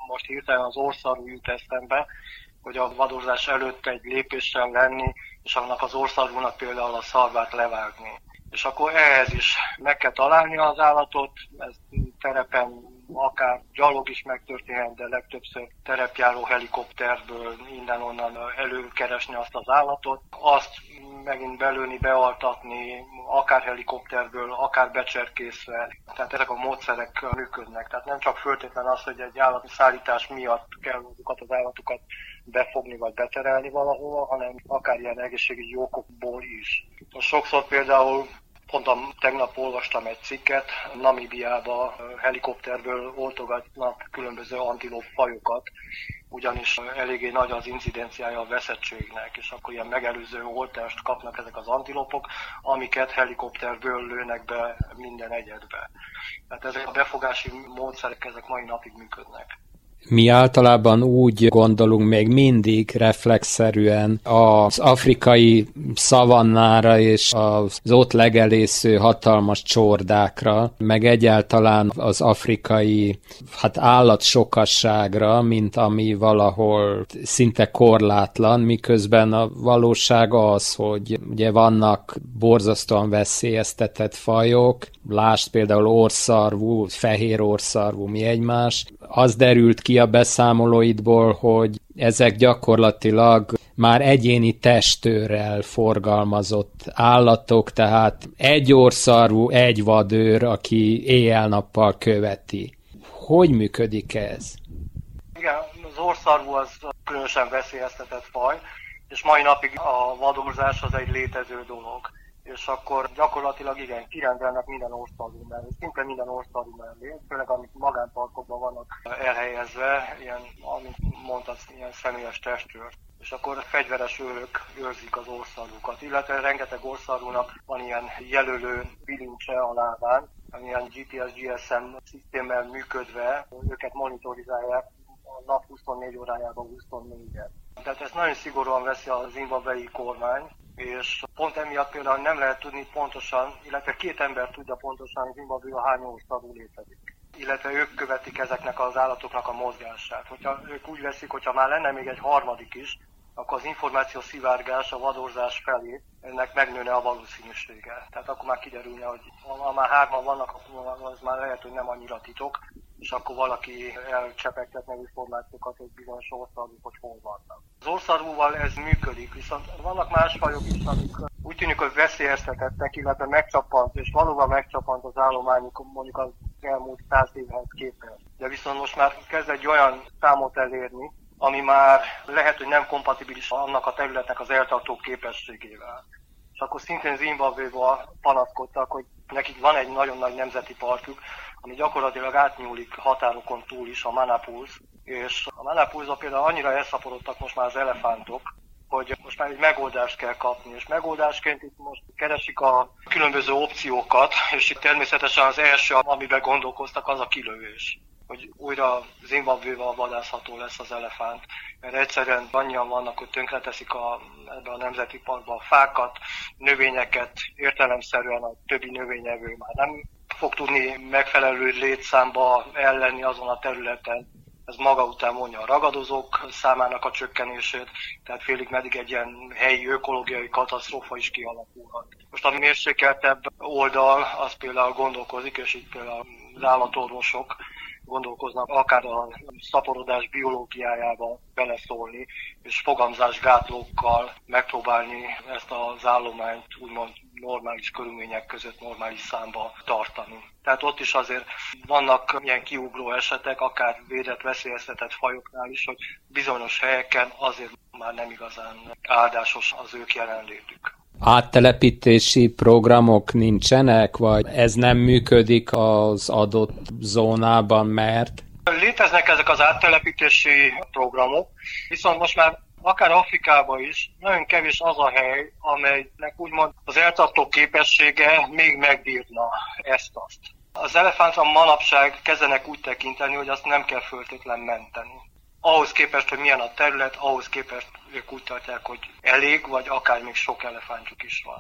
most hirtelen az orrszarvú jut eszembe, hogy a vadorzás előtt egy lépéssel lenni, és annak az orrszarvúnak például a szarvát levágni. És akkor ehhez is meg kell találni az állatot, ez terepen akár gyalog is megtörténhet, de legtöbbször terepjáró helikopterből innen-onnan előkeresni azt az állatot, azt megint belőni, bealtatni, akár helikopterből, akár becserkészve. Tehát ezek a módszerek működnek. Tehát nem csak föltétlen az, hogy egy állati szállítás miatt kell azokat az állatokat befogni vagy beterelni valahova, hanem akár ilyen egészségügyi okokból is. Sokszor például pont a, tegnap olvastam egy cikket, Namibiába helikopterből oltogatnak különböző antilóp fajokat, ugyanis eléggé nagy az incidenciája a veszettségnek, és akkor ilyen megelőző oltást kapnak ezek az antilópok, amiket helikopterből lőnek be minden egyedbe. Tehát ezek a befogási módszerek ezek mai napig működnek. Mi általában úgy gondolunk még mindig reflexzerűen az afrikai szavannára és az ott legelésző hatalmas csordákra, meg egyáltalán az afrikai hát állatsokasságra, mint ami valahol szinte korlátlan, miközben a valóság az, hogy ugye vannak borzasztóan veszélyeztetett fajok, lásd például orrszarvú, fehér orrszarvú, mi egymás. Az derült ki a beszámolóidból, hogy ezek gyakorlatilag már egyéni testőrrel forgalmazott állatok, tehát egy orrszarvú, egy vadőr, aki éjjel-nappal követi. Hogy működik ez? Igen, az orrszarvú az különösen veszélyeztetett faj, és mai napig a vadorzás az egy létező dolog. És akkor gyakorlatilag igen, kirendelnek minden orrszarvú mellé, szinte minden orrszarvú mellé, főleg amik magánparkokban vannak elhelyezve, ilyen, amit mondtad, ilyen személyes testőr. És akkor fegyveres őrök őrzik az orrszarvúkat, illetve rengeteg orrszarvúnak van ilyen jelölő bilincse a lábán, ilyen gé pé es gé es em szisztémmel működve, őket monitorizálják a nap huszonnégy órájában huszonnégyet. Tehát ezt nagyon szigorúan veszi a zimbabwei kormány, és pont emiatt például nem lehet tudni pontosan, illetve két ember tudja pontosan, hogy Zimbabwe hány orrszarvú létezik. Illetve ők követik ezeknek az állatoknak a mozgását. Hogyha ők úgy veszik, hogyha már lenne még egy harmadik is, akkor az információ szivárgás a vadorzás felé ennek megnőne a valószínűsége. Tehát akkor már kiderülne, hogy ha már hárman vannak, akkor az már lehet, hogy nem annyira titok, és akkor valaki elcsepegtetne információkat, hogy bizonyos orrszarvúk, hogy hol vannak. Az orrszarvúval ez működik, viszont vannak más fajok is, amik úgy tűnik, hogy veszélyeztetettek, illetve megcsapant, és valóban megcsapant az állományuk mondjuk az elmúlt száz évhez képest. De viszont most már kezd egy olyan számot elérni, ami már lehet, hogy nem kompatibilis annak a területnek az eltartó képességével. És akkor szintén Zimbabwe-ban panaszkodtak, hogy nekik van egy nagyon nagy nemzeti parkjuk, ami gyakorlatilag átnyúlik határokon túl is, a Manapulsz. És a Manapulszban például annyira elszaporodtak most már az elefántok, hogy most már egy megoldást kell kapni, és megoldásként itt most keresik a különböző opciókat, és itt természetesen az első, amiben gondolkoztak, az a kilövés. Hogy újra Zimbabwe-val vadászható lesz az elefánt, mert egyszerűen annyian vannak, hogy tönkreteszik a, ebbe a nemzeti parkba a fákat, növényeket, értelemszerűen a többi növényevő már nem fog tudni megfelelő létszámba ellenni azon a területen. Ez maga után vonja a ragadozók számának a csökkenését, tehát félig meddig egy ilyen helyi ökológiai katasztrófa is kialakulhat. Most a mérsékeltebb oldal az például gondolkozik, és itt például az állatorvosok gondolkoznak akár a szaporodás biológiájába beleszólni, és fogamzásgátlókkal megpróbálni ezt az állományt úgymond normális körülmények között normális számba tartani. Tehát ott is azért vannak ilyen kiugró esetek, akár védett, veszélyeztetett fajoknál is, hogy bizonyos helyeken azért már nem igazán áldásos az ők jelenlétük. Áttelepítési programok nincsenek, vagy ez nem működik az adott zónában, mert? Léteznek ezek az áttelepítési programok, viszont most már akár Afrikában is nagyon kevés az a hely, amelynek úgymond az eltartó képessége még megbírna ezt-azt. Az elefántra manapság kezdenek úgy tekinteni, hogy azt nem kell föltétlen menteni. Ahhoz képest, hogy milyen a terület, ahhoz képest ők úgy tartják, hogy elég, vagy akár még sok elefántjuk is van.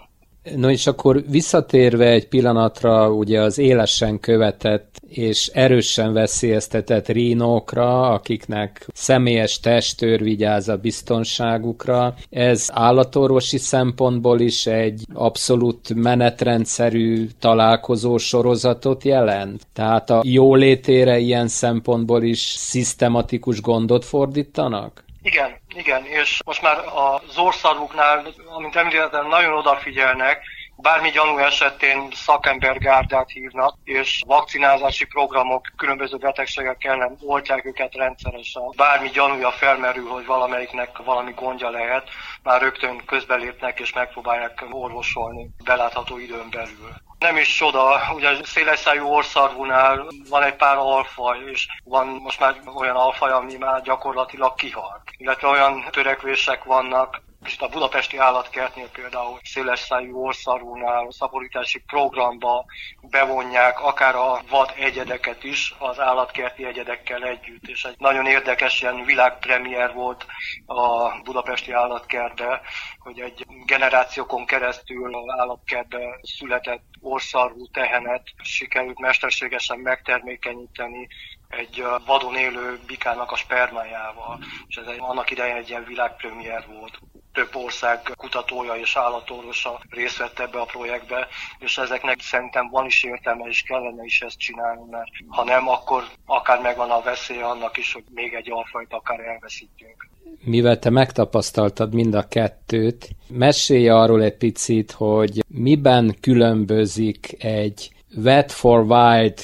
No és akkor visszatérve egy pillanatra ugye az élesen követett és erősen veszélyeztetett rínókra, akiknek személyes testőr vigyáz a biztonságukra, ez állatorvosi szempontból is egy abszolút menetrendszerű találkozó sorozatot jelent? Tehát a jólétére ilyen szempontból is szisztematikus gondot fordítanak? Igen, igen, és most már az orrszarvuknál, amint említettem, nagyon odafigyelnek, bármi gyanú esetén szakembergárdát hívnak, és vakcinázási programok különböző betegségek ellen oltják őket rendszeresen. Bármi gyanúja felmerül, hogy valamelyiknek valami gondja lehet, már rögtön közbelépnek és megpróbálják orvosolni belátható időn belül. Nem is csoda, ugye szélesszájú orrszarvúnál van egy pár alfaj, és van most már olyan alfaj, ami már gyakorlatilag kihalt. Illetve olyan törekvések vannak, és itt a budapesti állatkertnél például szélesszájú orrszarvúnál a szaporítási programba bevonják akár a vad egyedeket is az állatkerti egyedekkel együtt. És egy nagyon érdekes ilyen világpremiér volt a budapesti állatkertbe, hogy egy generációkon keresztül az állatkertbe született orrszarvú tehenet sikerült mesterségesen megtermékenyíteni egy vadon élő bikának a spermájával. És ez egy, annak idején egy ilyen világpremiér volt. Több ország kutatója és állatorvosa részt vett ebbe a projektbe, és ezeknek szerintem van is értelme, és kellene is ezt csinálni, mert ha nem, akkor akár megvan a veszélye annak is, hogy még egy alfajt akár elveszítünk. Mivel te megtapasztaltad mind a kettőt, mesélj arról egy picit, hogy miben különbözik egy Vet for Wild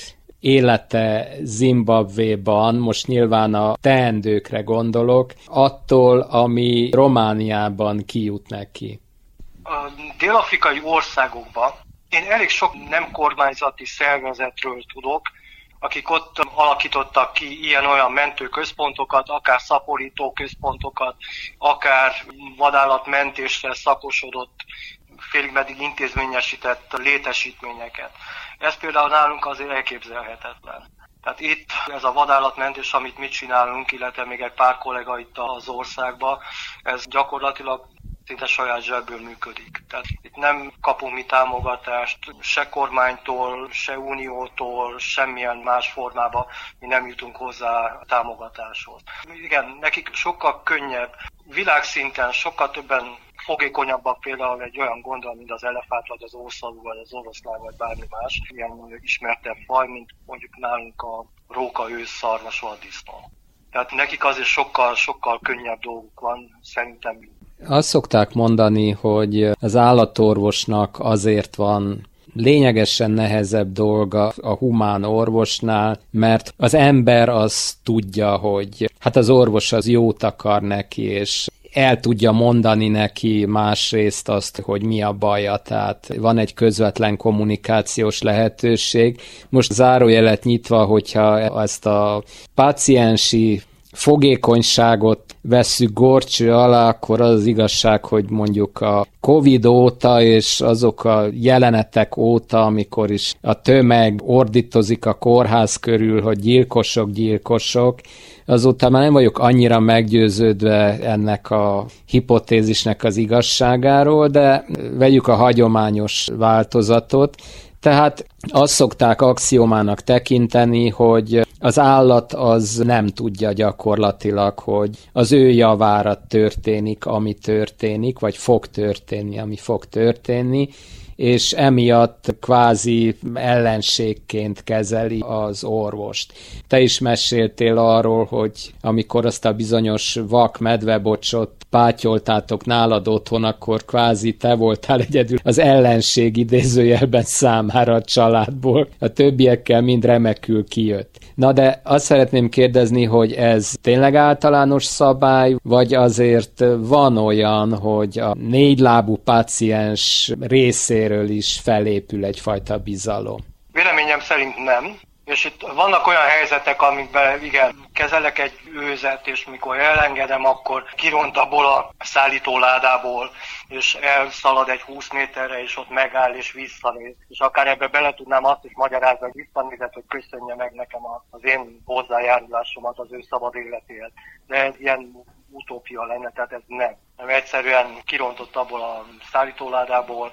élete Zimbabvéban, most nyilván a teendőkre gondolok, attól, ami Romániában kijut neki. A dél-afrikai országokban én elég sok nem kormányzati szervezetről tudok, akik ott alakítottak ki ilyen-olyan mentőközpontokat, akár szaporítóközpontokat, akár vadállatmentésre szakosodott, félig meddig intézményesített létesítményeket. Ez például nálunk azért elképzelhetetlen. Tehát itt ez a vadállatmentés, amit mi csinálunk, illetve még egy pár kollega itt az országban, ez gyakorlatilag szinte saját zsebből működik. Tehát itt nem kapunk mi támogatást, se kormánytól, se uniótól, semmilyen más formában mi nem jutunk hozzá a támogatáshoz. Igen, nekik sokkal könnyebb, világszinten sokkal többen fogékonyabbak például egy olyan gondol, mint az elefánt, vagy az orrszarvú, vagy az oroszlán, vagy bármi más, ilyen ismertebb faj, mint mondjuk nálunk a róka, ősz, szarvas, vaddisznó. Tehát nekik azért sokkal, sokkal könnyebb dolguk van, szerintem. Azt szokták mondani, hogy az állatorvosnak azért van lényegesen nehezebb dolga a humán orvosnál, mert az ember az tudja, hogy hát az orvos az jót akar neki, és el tudja mondani neki másrészt azt, hogy mi a baja, tehát van egy közvetlen kommunikációs lehetőség. Most zárójelet nyitva, hogyha ezt a páciensi fogékonyságot vesszük górcső alá, akkor az, az igazság, hogy mondjuk a Covid óta és azok a jelenetek óta, amikor is a tömeg ordítozik a kórház körül, hogy gyilkosok, gyilkosok, azóta már nem vagyok annyira meggyőződve ennek a hipotézisnek az igazságáról, de vegyük a hagyományos változatot. Tehát azt szokták axiomának tekinteni, hogy az állat az nem tudja gyakorlatilag, hogy az ő javára történik, ami történik, vagy fog történni, ami fog történni, és emiatt kvázi ellenségként kezeli az orvost. Te is meséltél arról, hogy amikor azt a bizonyos vak medvebocsot pátyoltátok nálad otthon, akkor kvázi te voltál egyedül az ellenség idézőjelben számára a családból. A többiekkel mind remekül kijött. Na de azt szeretném kérdezni, hogy ez tényleg általános szabály, vagy azért van olyan, hogy a négylábú páciens részéről is felépül egyfajta bizalom? Véleményem szerint nem. És itt vannak olyan helyzetek, amikben igen, kezelek egy őzet, és mikor elengedem, akkor kiront abból a szállítóládából, és elszalad egy húsz méterre, és ott megáll, és visszanéz. És akár ebbe bele tudnám azt is magyarázni, hogy visszanézett, hogy köszönje meg nekem az én hozzájárulásomat az ő szabad életéhez. De ez ilyen utópia lenne, tehát ez nem. Nem egyszerűen kirontott abból a szállítóládából,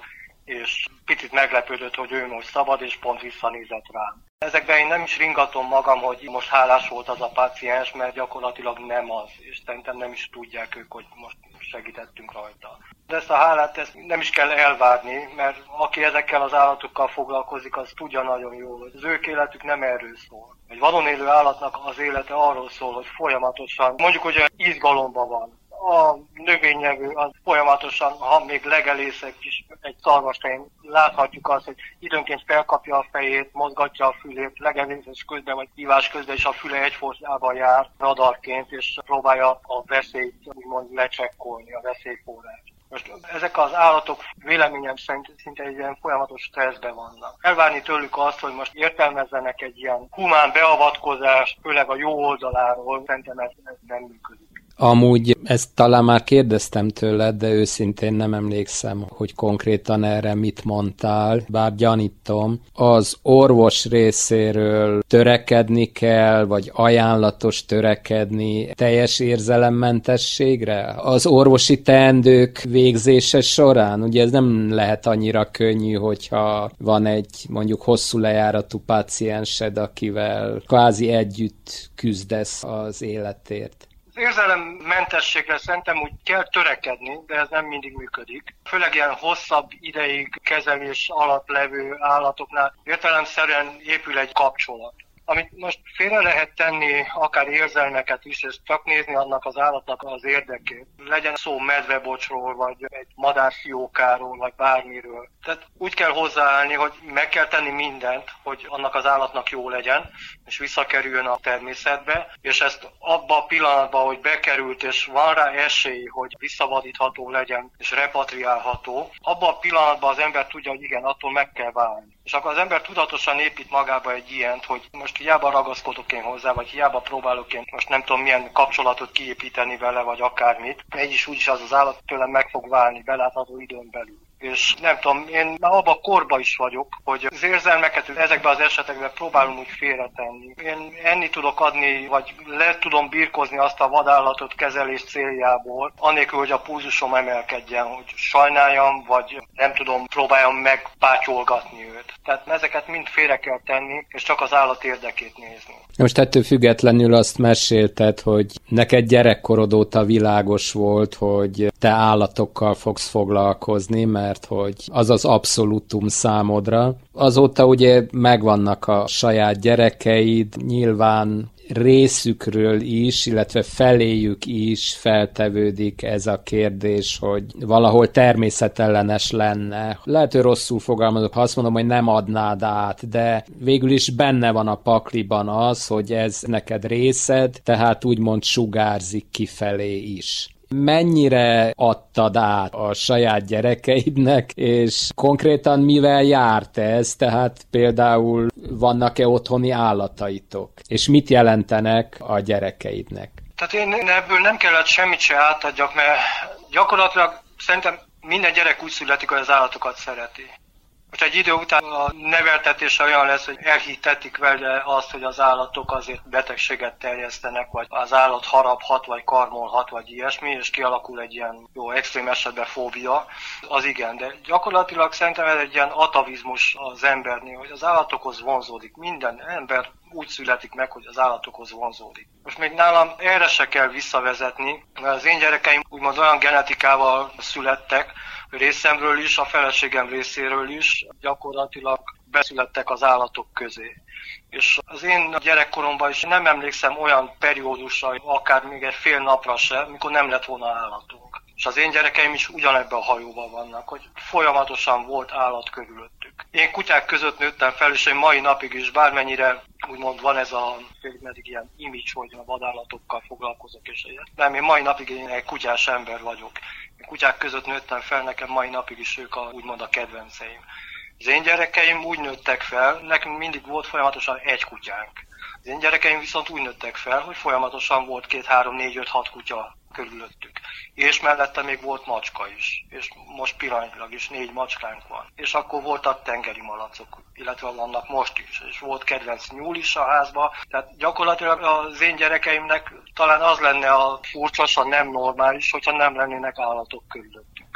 és picit meglepődött, hogy ő most szabad, és pont visszanézett rám. Ezekben én nem is ringatom magam, hogy most hálás volt az a páciens, mert gyakorlatilag nem az, és szerintem nem is tudják ők, hogy most segítettünk rajta. De ezt a hálát ezt nem is kell elvárni, mert aki ezekkel az állatokkal foglalkozik, az tudja nagyon jól, hogy az ők életük nem erről szól. Egy vadon élő állatnak az élete arról szól, hogy folyamatosan, mondjuk, hogy izgalomban van. A növényevő az folyamatosan, ha még legelészek is egy szarvasfején, láthatjuk azt, hogy időnként felkapja a fejét, mozgatja a fülét, legelészés közben vagy hívás közben is a füle egyfolytában jár radarként, és próbálja a veszélyt úgymond lecsekkolni, a veszélyforrást. Most ezek az állatok véleményem szerint szinte egy ilyen folyamatos stresszben vannak. Elvárni tőlük azt, hogy most értelmezzenek egy ilyen humán beavatkozást, főleg a jó oldaláról, szerintem ez, ez nem működik. Amúgy ezt talán már kérdeztem tőled, de őszintén nem emlékszem, hogy konkrétan erre mit mondtál, bár gyanítom. Az orvos részéről törekedni kell, vagy ajánlatos törekedni teljes érzelemmentességre? Az orvosi teendők végzése során? Ugye ez nem lehet annyira könnyű, hogyha van egy mondjuk hosszú lejáratú páciensed, akivel kvázi együtt küzdesz az életért. Az érzelemmentességre szerintem úgy kell törekedni, de ez nem mindig működik. Főleg ilyen hosszabb ideig kezelés alatt levő állatoknál értelemszerűen épül egy kapcsolat. Amit most félre lehet tenni, akár érzelmeket is, és csak nézni annak az állatnak az érdekét. Legyen szó medvebocsról, vagy egy madárfiókáról, vagy bármiről. Tehát úgy kell hozzáállni, hogy meg kell tenni mindent, hogy annak az állatnak jó legyen, és visszakerüljön a természetbe, és ezt abban a pillanatban, hogy bekerült, és van rá esély, hogy visszavadítható legyen, és repatriálható, abban a pillanatban az ember tudja, hogy igen, attól meg kell válni. És akkor az ember tudatosan épít magába egy ilyent, hogy most hiába ragaszkodok én hozzá, vagy hiába próbálok én most nem tudom milyen kapcsolatot kiépíteni vele, vagy akármit. Egy is úgyis az az állat tőlem meg fog válni belátható időn belül. És nem tudom, én már abban a korban is vagyok, hogy az érzelmeket ezekben az esetekben próbálom úgy félretenni. Én enni tudok adni, vagy le tudom birkozni azt a vadállatot kezelés céljából, annélkül, hogy a pulzusom emelkedjen, hogy sajnáljam, vagy nem tudom, próbáljam megpátyolgatni őt. Tehát ezeket mind félre kell tenni, és csak az állat érdekét nézni. Most ettől függetlenül azt mesélted, hogy neked gyerekkorod óta világos volt, hogy te állatokkal fogsz foglalkozni, mert hogy az az abszolútum számodra. Azóta ugye megvannak a saját gyerekeid, nyilván részükről is, illetve feléjük is feltevődik ez a kérdés, hogy valahol természetellenes lenne. Lehet, hogy rosszul fogalmazok, ha azt mondom, hogy nem adnád át, de végül is benne van a pakliban az, hogy ez neked részed, tehát úgymond sugárzik kifelé is. Mennyire adtad át a saját gyerekeidnek, és konkrétan mivel járt ez? Tehát például vannak-e otthoni állataitok? És mit jelentenek a gyerekeidnek? Tehát én ebből nem kellett semmit se átadjak, mert gyakorlatilag szerintem minden gyerek úgy születik, hogy az állatokat szereti. Most egy idő után a neveltetése olyan lesz, hogy elhitetik vele azt, hogy az állatok azért betegséget terjesztenek, vagy az állat haraphat, vagy karmolhat, vagy ilyesmi, és kialakul egy ilyen jó extrém esetben fóbia. Az igen, de gyakorlatilag szerintem ez egy ilyen atavizmus az embernél, hogy az állatokhoz vonzódik. Minden ember úgy születik meg, hogy az állatokhoz vonzódik. Most még nálam erre se kell visszavezetni, mert az én gyerekeim úgymond olyan genetikával születtek, részemről is, a feleségem részéről is gyakorlatilag beszülettek az állatok közé. És az én gyerekkoromban is nem emlékszem olyan periódusra, akár még egy fél napra se, mikor nem lett volna állatunk. És az én gyerekeim is ugyanebben a hajóban vannak, hogy folyamatosan volt állat körülöttük. Én kutyák között nőttem fel, és én mai napig is, bármennyire úgymond van ez a meddig ilyen image, hogy a vadállatokkal foglalkozok, és ilyen. Nem, én mai napig én egy kutyás ember vagyok. Én kutyák között nőttem fel, nekem mai napig is ők a, úgymond a kedvenceim. Az én gyerekeim úgy nőttek fel, nekünk mindig volt folyamatosan egy kutyánk. Az én gyerekeim viszont úgy nőttek fel, hogy folyamatosan volt két, három, négy, öt, hat kutya körülöttük. És mellette még volt macska is. És most pillanatnyilag is négy macskánk van. És akkor voltak tengeri malacok, illetve vannak most is. És volt kedvenc nyúl is a házba. Tehát gyakorlatilag az én gyerekeimnek talán az lenne a furcsa, nem normális, hogyha nem lennének állatok körülöttük.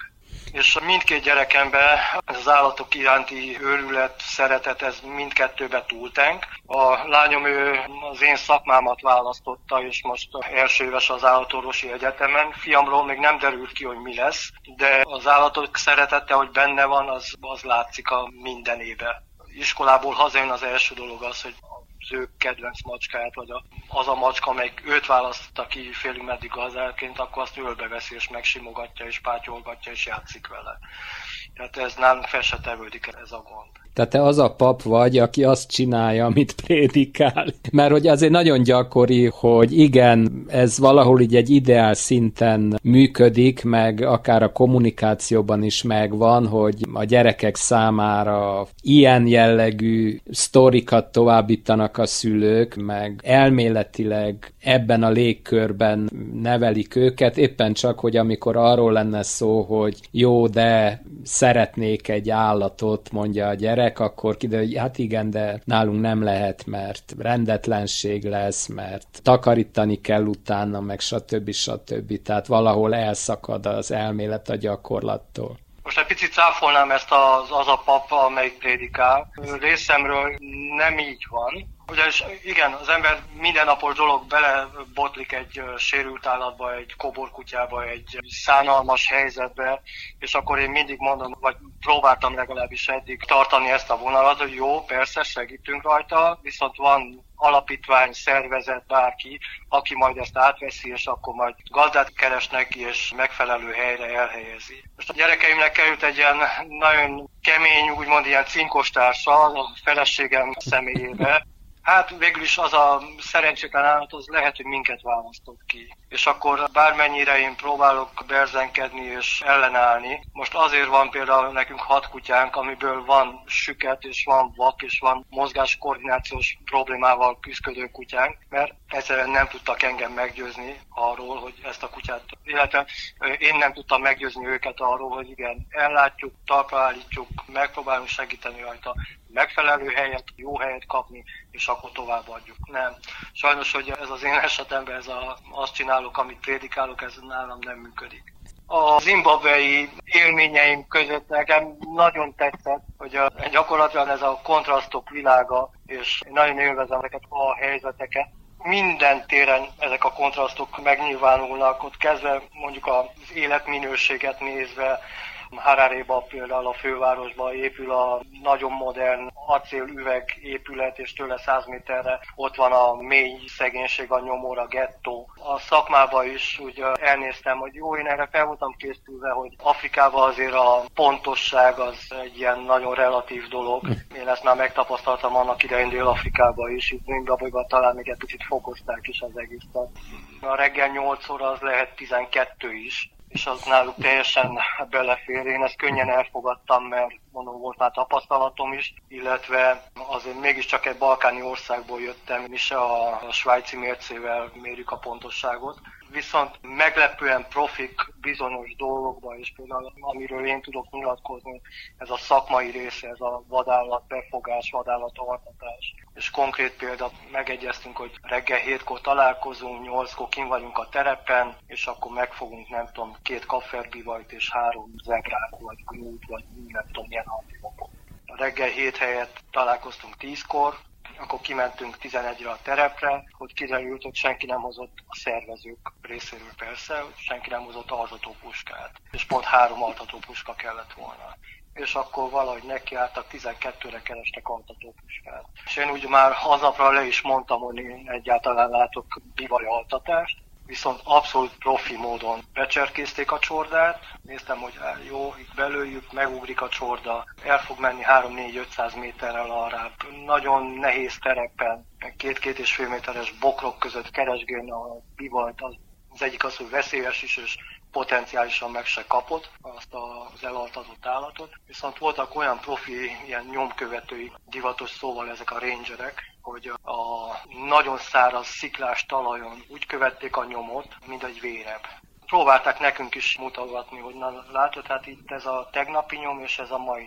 És mindkét gyerekemben ez az állatok iránti őrület, szeretet, ez mindkettőbe túltenk. A lányom ő az én szakmámat választotta, és most első éves az állatorvosi egyetemen. Fiamról még nem derült ki, hogy mi lesz, de az állatok szeretete, hogy benne van, az, az látszik a mindenébe. Iskolából hazajön, az első dolog az, hogy az ő kedvenc macskáját, vagy az a macska, amelyik őt választotta ki félig meddig gazdálként, akkor azt ölbeveszi, és megsimogatja, és pátyolgatja, és játszik vele. Tehát ez nálunk fel se tevődik ez a gond. Tehát te az a pap vagy, aki azt csinálja, amit prédikál. Mert hogy azért nagyon gyakori, hogy igen, ez valahol így egy ideál szinten működik, meg akár a kommunikációban is megvan, hogy a gyerekek számára ilyen jellegű sztorikat továbbítanak a szülők, meg elméletileg ebben a légkörben nevelik őket, éppen csak, hogy amikor arról lenne szó, hogy jó, de szeretnék egy állatot, mondja a gyerek, akkor kiderül, hogy hát igen, de nálunk nem lehet, mert rendetlenség lesz, mert takarítani kell utána, meg stb. stb. Tehát valahol elszakad az elmélet a gyakorlattól. Most egy picit cáfolnám ezt az, az a pap, amelyik prédikál. Részemről nem így van. Ugyanis igen, az ember mindennapos dolog belebotlik egy sérült állatba, egy koborkutyába, egy szánalmas helyzetbe, és akkor én mindig mondom, vagy próbáltam legalábbis eddig tartani ezt a vonalat, hogy jó, persze segítünk rajta, viszont van alapítvány, szervezet, bárki, aki majd ezt átveszi, és akkor majd gazdát keres neki, és megfelelő helyre elhelyezi. Most a gyerekeimnek került egy ilyen nagyon kemény, úgymond ilyen cinkostársa a feleségem személyébe. Hát végül is az a szerencsétlen állat, az lehet, hogy minket választott ki. És akkor bármennyire én próbálok berzenkedni és ellenállni. Most azért van például nekünk hat kutyánk, amiből van süket, és van vak, és van mozgáskoordinációs problémával küzdő kutyánk, mert egyszerűen nem tudtak engem meggyőzni arról, hogy ezt a kutyát, illetve én nem tudtam meggyőzni őket arról, hogy igen, ellátjuk, talpra állítjuk, megpróbálunk segíteni rajta, megfelelő helyet, jó helyet kapni, és akkor továbbadjuk. Nem. Sajnos, hogy ez az én esetemben, ez a, azt csinálok, amit prédikálok, ez nálam nem működik. A zimbabwei élményeim között nekem nagyon tetszett, hogy a, gyakorlatilag ez a kontrasztok világa, és én nagyon élvezem ezeket a helyzeteket. Minden téren ezek a kontrasztok megnyilvánulnak, ott kezdve mondjuk az életminőséget nézve, Hararéba például a fővárosban épül a nagyon modern acélüveg épület, és tőle száz méterre ott van a mély szegénység, a nyomor, a gettó. A szakmában is úgy elnéztem, hogy jó, én erre fel voltam készülve, hogy Afrikában azért a pontosság az egy ilyen nagyon relatív dolog. Én ezt már megtapasztaltam annak idején Dél-Afrikában is, itt Zimbabwéban talán még egy picit fokozták is az egészet. A reggel nyolc óra az lehet tizenkettő is, és az náluk teljesen belefér. Én ezt könnyen elfogadtam, mert mondom, volt már tapasztalatom is, illetve azért mégiscsak egy balkáni országból jöttem, mi se a svájci mércével mérjük a pontosságot. Viszont meglepően profik bizonyos dolgokban, és például amiről én tudok nyilatkozni, ez a szakmai része, ez a vadállat befogás, vadállat altatás. És konkrét példa, megegyeztünk, hogy reggel hétkor találkozunk, nyolckor kint vagyunk a terepen, és akkor megfogunk, nem tudom, két kafferbivajt és három zebrát, vagy gnút, vagy nem tudom, milyen antilopot. A reggel hét helyett találkoztunk tízkor, akkor kimentünk tizenegyre a terepre, hogy kiderült, hogy senki nem hozott a szervezők részéről persze, hogy senki nem hozott altatópuskát, és pont három altatópuska kellett volna. És akkor valahogy nekiálltak, tizenkettőre kerestek altatópuskát. És én úgy már aznapra le is mondtam, hogy én egyáltalán látok bivaj altatást, viszont abszolút profi módon becserkézték a csordát, néztem, hogy jó, itt belőjük, megugrik a csorda, el fog menni három-négy-ötszáz méterrel arrább, nagyon nehéz terepen, két-két és fél méteres bokrok között keresgélni a bivajt, az, az egyik az, hogy veszélyes is, és potenciálisan meg se kapott azt az elaltatott állatot. Viszont voltak olyan profi, ilyen nyomkövetői, divatos szóval ezek a rangerek, hogy a nagyon száraz, sziklás talajon úgy követték a nyomot, mint egy véreb. Próbálták nekünk is mutatni, hogy na látod, hát itt ez a tegnapi nyom és ez a mai nap.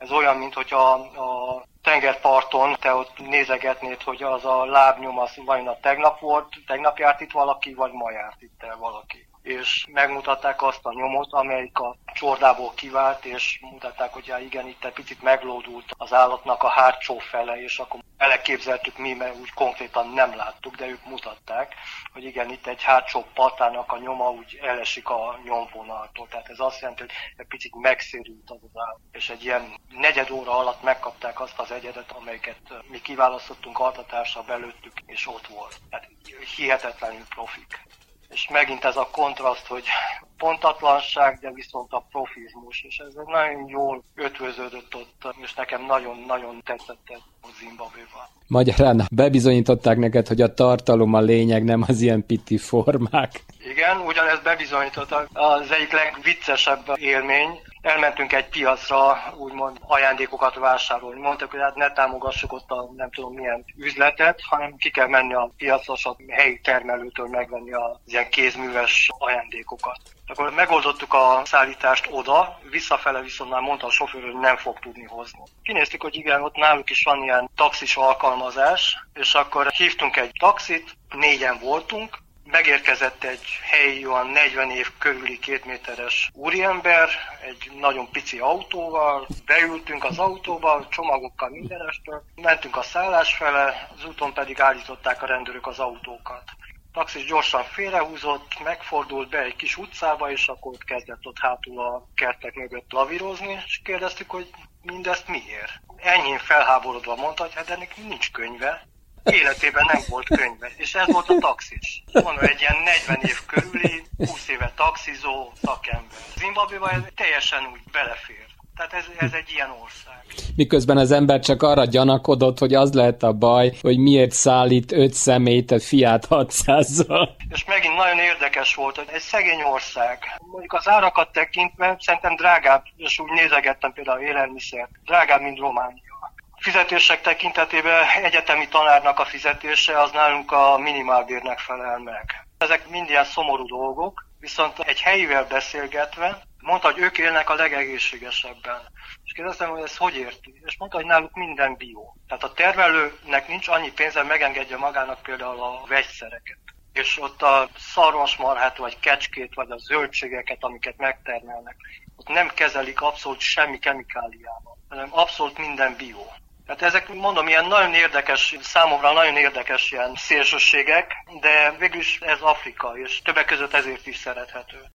Ez olyan, mint hogyha a tengerparton te ott nézegetnéd, hogy az a lábnyom az vajon a tegnap volt, tegnap járt itt valaki, vagy ma járt itt el valaki. És megmutatták azt a nyomot, amelyik a csordából kivált, és mutatták, hogy ja, igen, itt egy picit meglódult az állatnak a hátsó fele, és akkor elképzeltük mi, mert úgy konkrétan nem láttuk, de ők mutatták, hogy igen, itt egy hátsó patának a nyoma úgy elesik a nyomvonaltól. Tehát ez azt jelenti, hogy egy picit megszérült az az állat. És egy ilyen negyed óra alatt megkapták azt az egyedet, amelyiket mi kiválasztottunk, altatással belőttük, és ott volt. Tehát hihetetlenül profik. És megint ez a kontraszt, hogy pontatlanság, de viszont a profizmus, és ez nagyon jól ötvöződött ott, és nekem nagyon-nagyon tetszett ez a Zimbabvéban. Magyarán bebizonyították neked, hogy a tartalom a lényeg, nem az ilyen pitti formák. Igen, ugyanezt bebizonyítottak. Az egyik legviccesebb élmény, elmentünk egy piacra, úgymond ajándékokat vásárolni. Mondtak, hogy hát ne támogassuk ott a nem tudom milyen üzletet, hanem ki kell menni a piacra, a helyi termelőtől megvenni az ilyen kézműves ajándékokat. Akkor megoldottuk a szállítást oda, visszafele viszont már mondta a sofőr, hogy nem fog tudni hozni. Kinéztük, hogy igen, ott náluk is van ilyen taxis alkalmazás, és akkor hívtunk egy taxit, négyen voltunk, megérkezett egy helyi olyan negyven év körüli két méteres úriember, egy nagyon pici autóval, beültünk az autóba, csomagokkal mindenestől, mentünk a szállás fele, az úton pedig állították a rendőrök az autókat. A taxis gyorsan félrehúzott, megfordult be egy kis utcába, és akkor kezdett ott hátul a kertek mögött lavírozni, és kérdeztük, hogy mindezt miért. Ennyien felháborodva mondta, hogy hát ennek nincs könyve. Életében nem volt könyve, és ez volt a taxis. Mondom, egy ilyen negyven év körüli, húsz éve taxizó szakember. Zimbabvéban ez teljesen úgy belefér. Tehát ez, ez egy ilyen ország. Miközben az ember csak arra gyanakodott, hogy az lehet a baj, hogy miért szállít öt személyt a Fiat hatszázzal. És megint nagyon érdekes volt, hogy egy szegény ország. Mondjuk az árakat tekintve szerintem drágább, és úgy nézegettem például élelmiszer, drágább, mint Románia. Fizetések tekintetében egyetemi tanárnak a fizetése az nálunk a minimálbérnek felel meg. Ezek mind ilyen szomorú dolgok, viszont egy helyivel beszélgetve mondta, hogy ők élnek a legegészségesebben. És kérdeztem, hogy ez hogy érti? És mondta, hogy náluk minden bió. Tehát a termelőnek nincs annyi pénze, megengedje magának például a vegyszereket. És ott a szarvasmarhát, vagy kecskét, vagy a zöldségeket, amiket megtermelnek, ott nem kezelik abszolút semmi kemikáliával, hanem abszolút minden bió. Tehát ezek, mondom, ilyen nagyon érdekes, számomra nagyon érdekes ilyen szélsőségek, de végülis ez Afrika, és többek között ezért is szerethető.